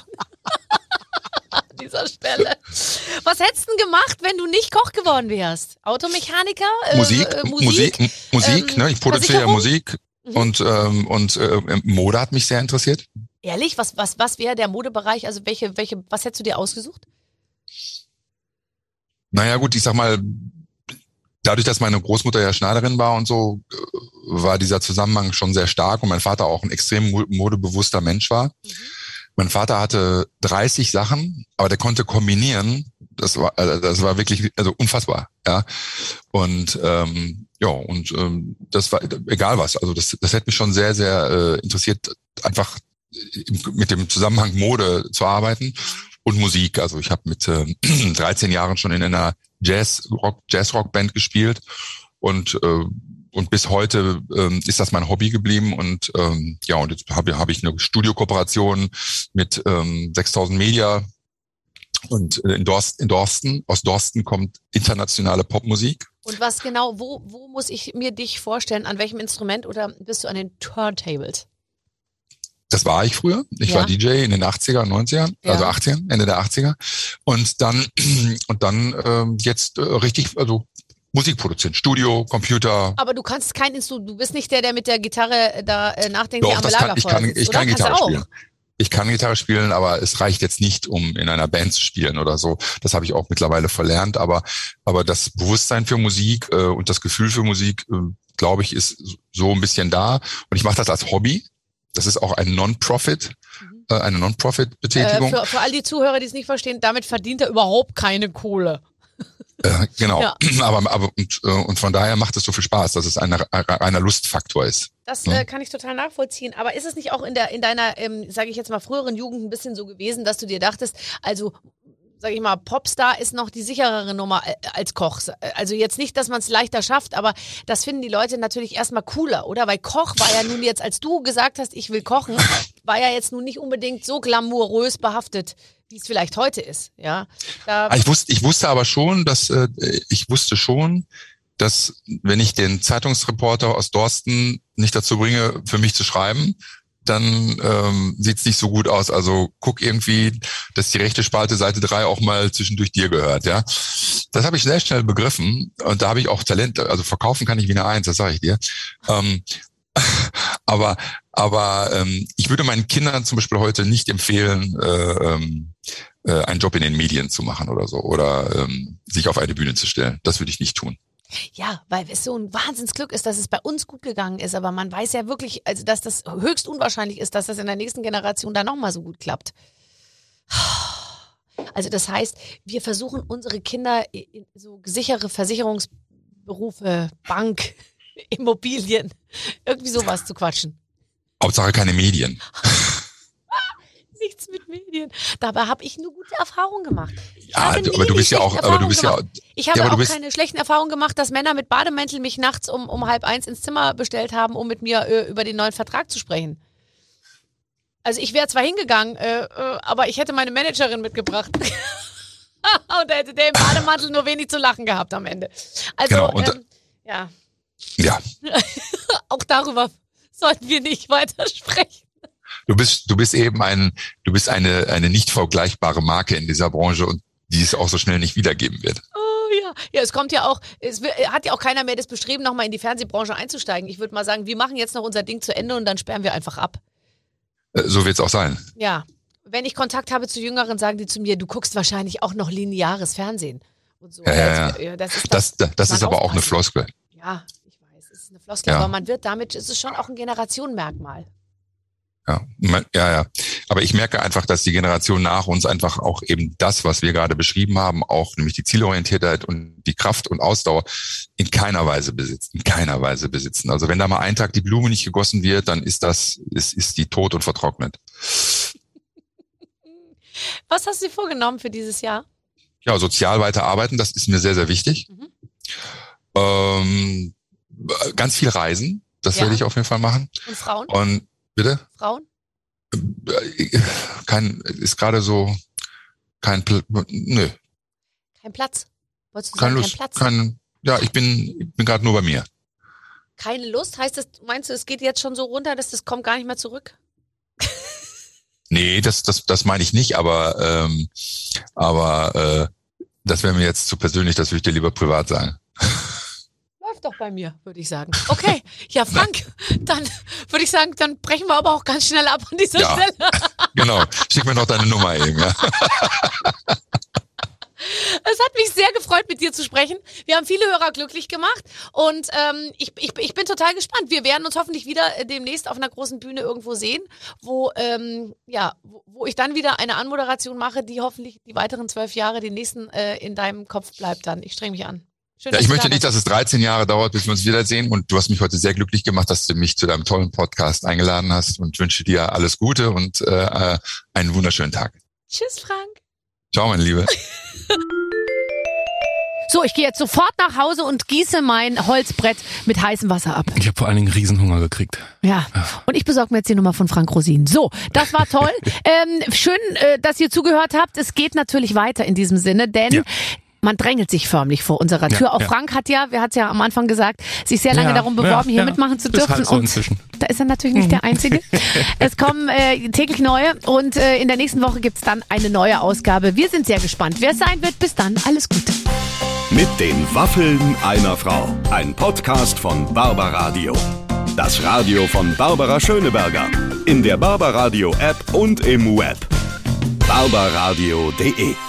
an dieser Stelle. Was hättest du denn gemacht, wenn du nicht Koch geworden wärst? Automechaniker? Musik, ne? Ich produziere ja Musik. und Mode hat mich sehr interessiert. Ehrlich? Was wäre der Modebereich? Also was hättest du dir ausgesucht? Naja gut, ich sag mal, dadurch, dass meine Großmutter ja Schneiderin war und so, war dieser Zusammenhang schon sehr stark und mein Vater auch ein extrem modebewusster Mensch war. Mein Vater hatte 30 Sachen, aber der konnte kombinieren. Das war wirklich unfassbar, ja. Und das war egal was. Also das hätte mich schon sehr, sehr interessiert, einfach mit dem Zusammenhang Mode zu arbeiten und Musik. Also ich habe mit 13 Jahren schon in einer Jazz-Rock-Band gespielt und bis heute ist das mein Hobby geblieben und und jetzt habe ich eine Studiokooperation mit 6000 Media und in Dorsten. Aus Dorsten kommt internationale Popmusik. Und was genau, wo muss ich mir dich vorstellen? An welchem Instrument oder bist du an den Turntables? Das war ich früher. Ich war DJ in den 80er, 90ern, also 80ern, Ende der 80er. Und dann jetzt richtig, also Musikproduzent, Studio, Computer. Aber du kannst kein Instrument, du bist nicht der mit der Gitarre da nachdenkt, der am Lagerfeuer sitzt, ich kann Gitarre spielen. Ich kann Gitarre spielen, aber es reicht jetzt nicht, um in einer Band zu spielen oder so. Das habe ich auch mittlerweile verlernt. Aber das Bewusstsein für Musik und das Gefühl für Musik, glaube ich, ist so ein bisschen da. Und ich mache das als Hobby. Das ist auch ein eine Non-Profit-Betätigung. Für all die Zuhörer, die es nicht verstehen, damit verdient er überhaupt keine Kohle. Genau, ja. aber von daher macht es so viel Spaß, dass es ein reiner Lustfaktor ist. Das kann ich total nachvollziehen. Aber ist es nicht auch in deiner, sage ich jetzt mal, früheren Jugend ein bisschen so gewesen, dass du dir dachtest, also sage ich mal, Popstar ist noch die sicherere Nummer als Koch. Also jetzt nicht, dass man es leichter schafft, aber das finden die Leute natürlich erstmal cooler, oder? Weil Koch war ja nun jetzt, als du gesagt hast, ich will kochen, war ja jetzt nun nicht unbedingt so glamourös behaftet, wie es vielleicht heute ist. Ja. Ich wusste aber schon, dass wenn ich den Zeitungsreporter aus Dorsten nicht dazu bringe, für mich zu schreiben, dann sieht's nicht so gut aus. Also guck irgendwie, dass die rechte Spalte Seite 3 auch mal zwischendurch dir gehört, ja. Das habe ich sehr schnell begriffen und da habe ich auch Talent. Also verkaufen kann ich wie eine Eins, das sage ich dir. Aber ich würde meinen Kindern zum Beispiel heute nicht empfehlen, einen Job in den Medien zu machen oder so oder sich auf eine Bühne zu stellen. Das würde ich nicht tun. Ja, weil es so ein Wahnsinnsglück ist, dass es bei uns gut gegangen ist, aber man weiß ja wirklich, also dass das höchst unwahrscheinlich ist, dass das in der nächsten Generation dann nochmal so gut klappt. Also das heißt, wir versuchen unsere Kinder in so sichere Versicherungsberufe, Bank, Immobilien, irgendwie sowas zu quatschen. Hauptsache keine Medien. Nichts mit Medien. Dabei habe ich nur gute Erfahrungen gemacht. Aber du bist ja auch, Ich habe auch keine schlechten Erfahrungen gemacht, dass Männer mit Bademäntel mich nachts um 12:30 ins Zimmer bestellt haben, um mit mir über den neuen Vertrag zu sprechen. Also ich wäre zwar hingegangen, aber ich hätte meine Managerin mitgebracht. Und da hätte der im Bademantel nur wenig zu lachen gehabt am Ende. Also, genau, ja. Ja. Auch darüber sollten wir nicht weiter sprechen. Du bist eben eine nicht vergleichbare Marke in dieser Branche und die es auch so schnell nicht wiedergeben wird. Oh ja. Ja, es kommt ja auch, hat ja auch keiner mehr das Bestreben, nochmal in die Fernsehbranche einzusteigen. Ich würde mal sagen, wir machen jetzt noch unser Ding zu Ende und dann sperren wir einfach ab. So wird es auch sein. Ja. Wenn ich Kontakt habe zu Jüngeren, sagen die zu mir, du guckst wahrscheinlich auch noch lineares Fernsehen. Und so. Ja. Das ist aber auch eine Floskel. Ja, ich weiß, es ist eine Floskel, aber man wird damit, es ist schon auch ein Generationenmerkmal. Ja. Aber ich merke einfach, dass die Generation nach uns einfach auch eben das, was wir gerade beschrieben haben, auch nämlich die Zielorientiertheit und die Kraft und Ausdauer in keiner Weise besitzen. Also wenn da mal einen Tag die Blume nicht gegossen wird, dann ist die tot und vertrocknet. Was hast du dir vorgenommen für dieses Jahr? Ja, sozial weiterarbeiten, das ist mir sehr, sehr wichtig. Ganz viel reisen, das werde ich auf jeden Fall machen. Und Frauen? Und bitte? Frauen? Ist gerade so nö. Kein Platz? Wolltest du Keine sagen, Lust, kein Platz? ich bin gerade nur bei mir. Keine Lust? Heißt das, meinst du, es geht jetzt schon so runter, dass das kommt gar nicht mehr zurück? Nee, das meine ich nicht, aber das wäre mir jetzt zu persönlich, das würde ich dir lieber privat sagen. doch bei mir, würde ich sagen. Okay, ja Frank, dann würde ich sagen, dann brechen wir aber auch ganz schnell ab an dieser Stelle. Genau, schick mir noch deine Nummer eben. Ja. Es hat mich sehr gefreut, mit dir zu sprechen. Wir haben viele Hörer glücklich gemacht und ich bin total gespannt. Wir werden uns hoffentlich wieder demnächst auf einer großen Bühne irgendwo sehen, wo ich dann wieder eine Anmoderation mache, die hoffentlich die weiteren 12 Jahre, die nächsten in deinem Kopf bleibt dann. Ich streng mich an. Schön, ich möchte nicht, dass es 13 Jahre dauert, bis wir uns wiedersehen. Und du hast mich heute sehr glücklich gemacht, dass du mich zu deinem tollen Podcast eingeladen hast und wünsche dir alles Gute und einen wunderschönen Tag. Tschüss, Frank. Ciao, meine Liebe. So, ich gehe jetzt sofort nach Hause und gieße mein Holzbrett mit heißem Wasser ab. Ich habe vor allen Dingen Riesenhunger gekriegt. Ja, und ich besorge mir jetzt die Nummer von Frank Rosin. So, das war toll. Schön, dass ihr zugehört habt. Es geht natürlich weiter in diesem Sinne, denn man drängelt sich förmlich vor unserer Tür. Auch Frank hat ja, wer hat es ja am Anfang gesagt, sich sehr lange darum beworben, hier mitmachen zu dürfen. Halt so und da ist er natürlich nicht der Einzige. Es kommen täglich neue und in der nächsten Woche gibt's dann eine neue Ausgabe. Wir sind sehr gespannt, wer es sein wird. Bis dann, alles Gute. Mit den Waffeln einer Frau. Ein Podcast von Barbaradio. Das Radio von Barbara Schöneberger. In der Barbaradio App und im Web. barbaradio.de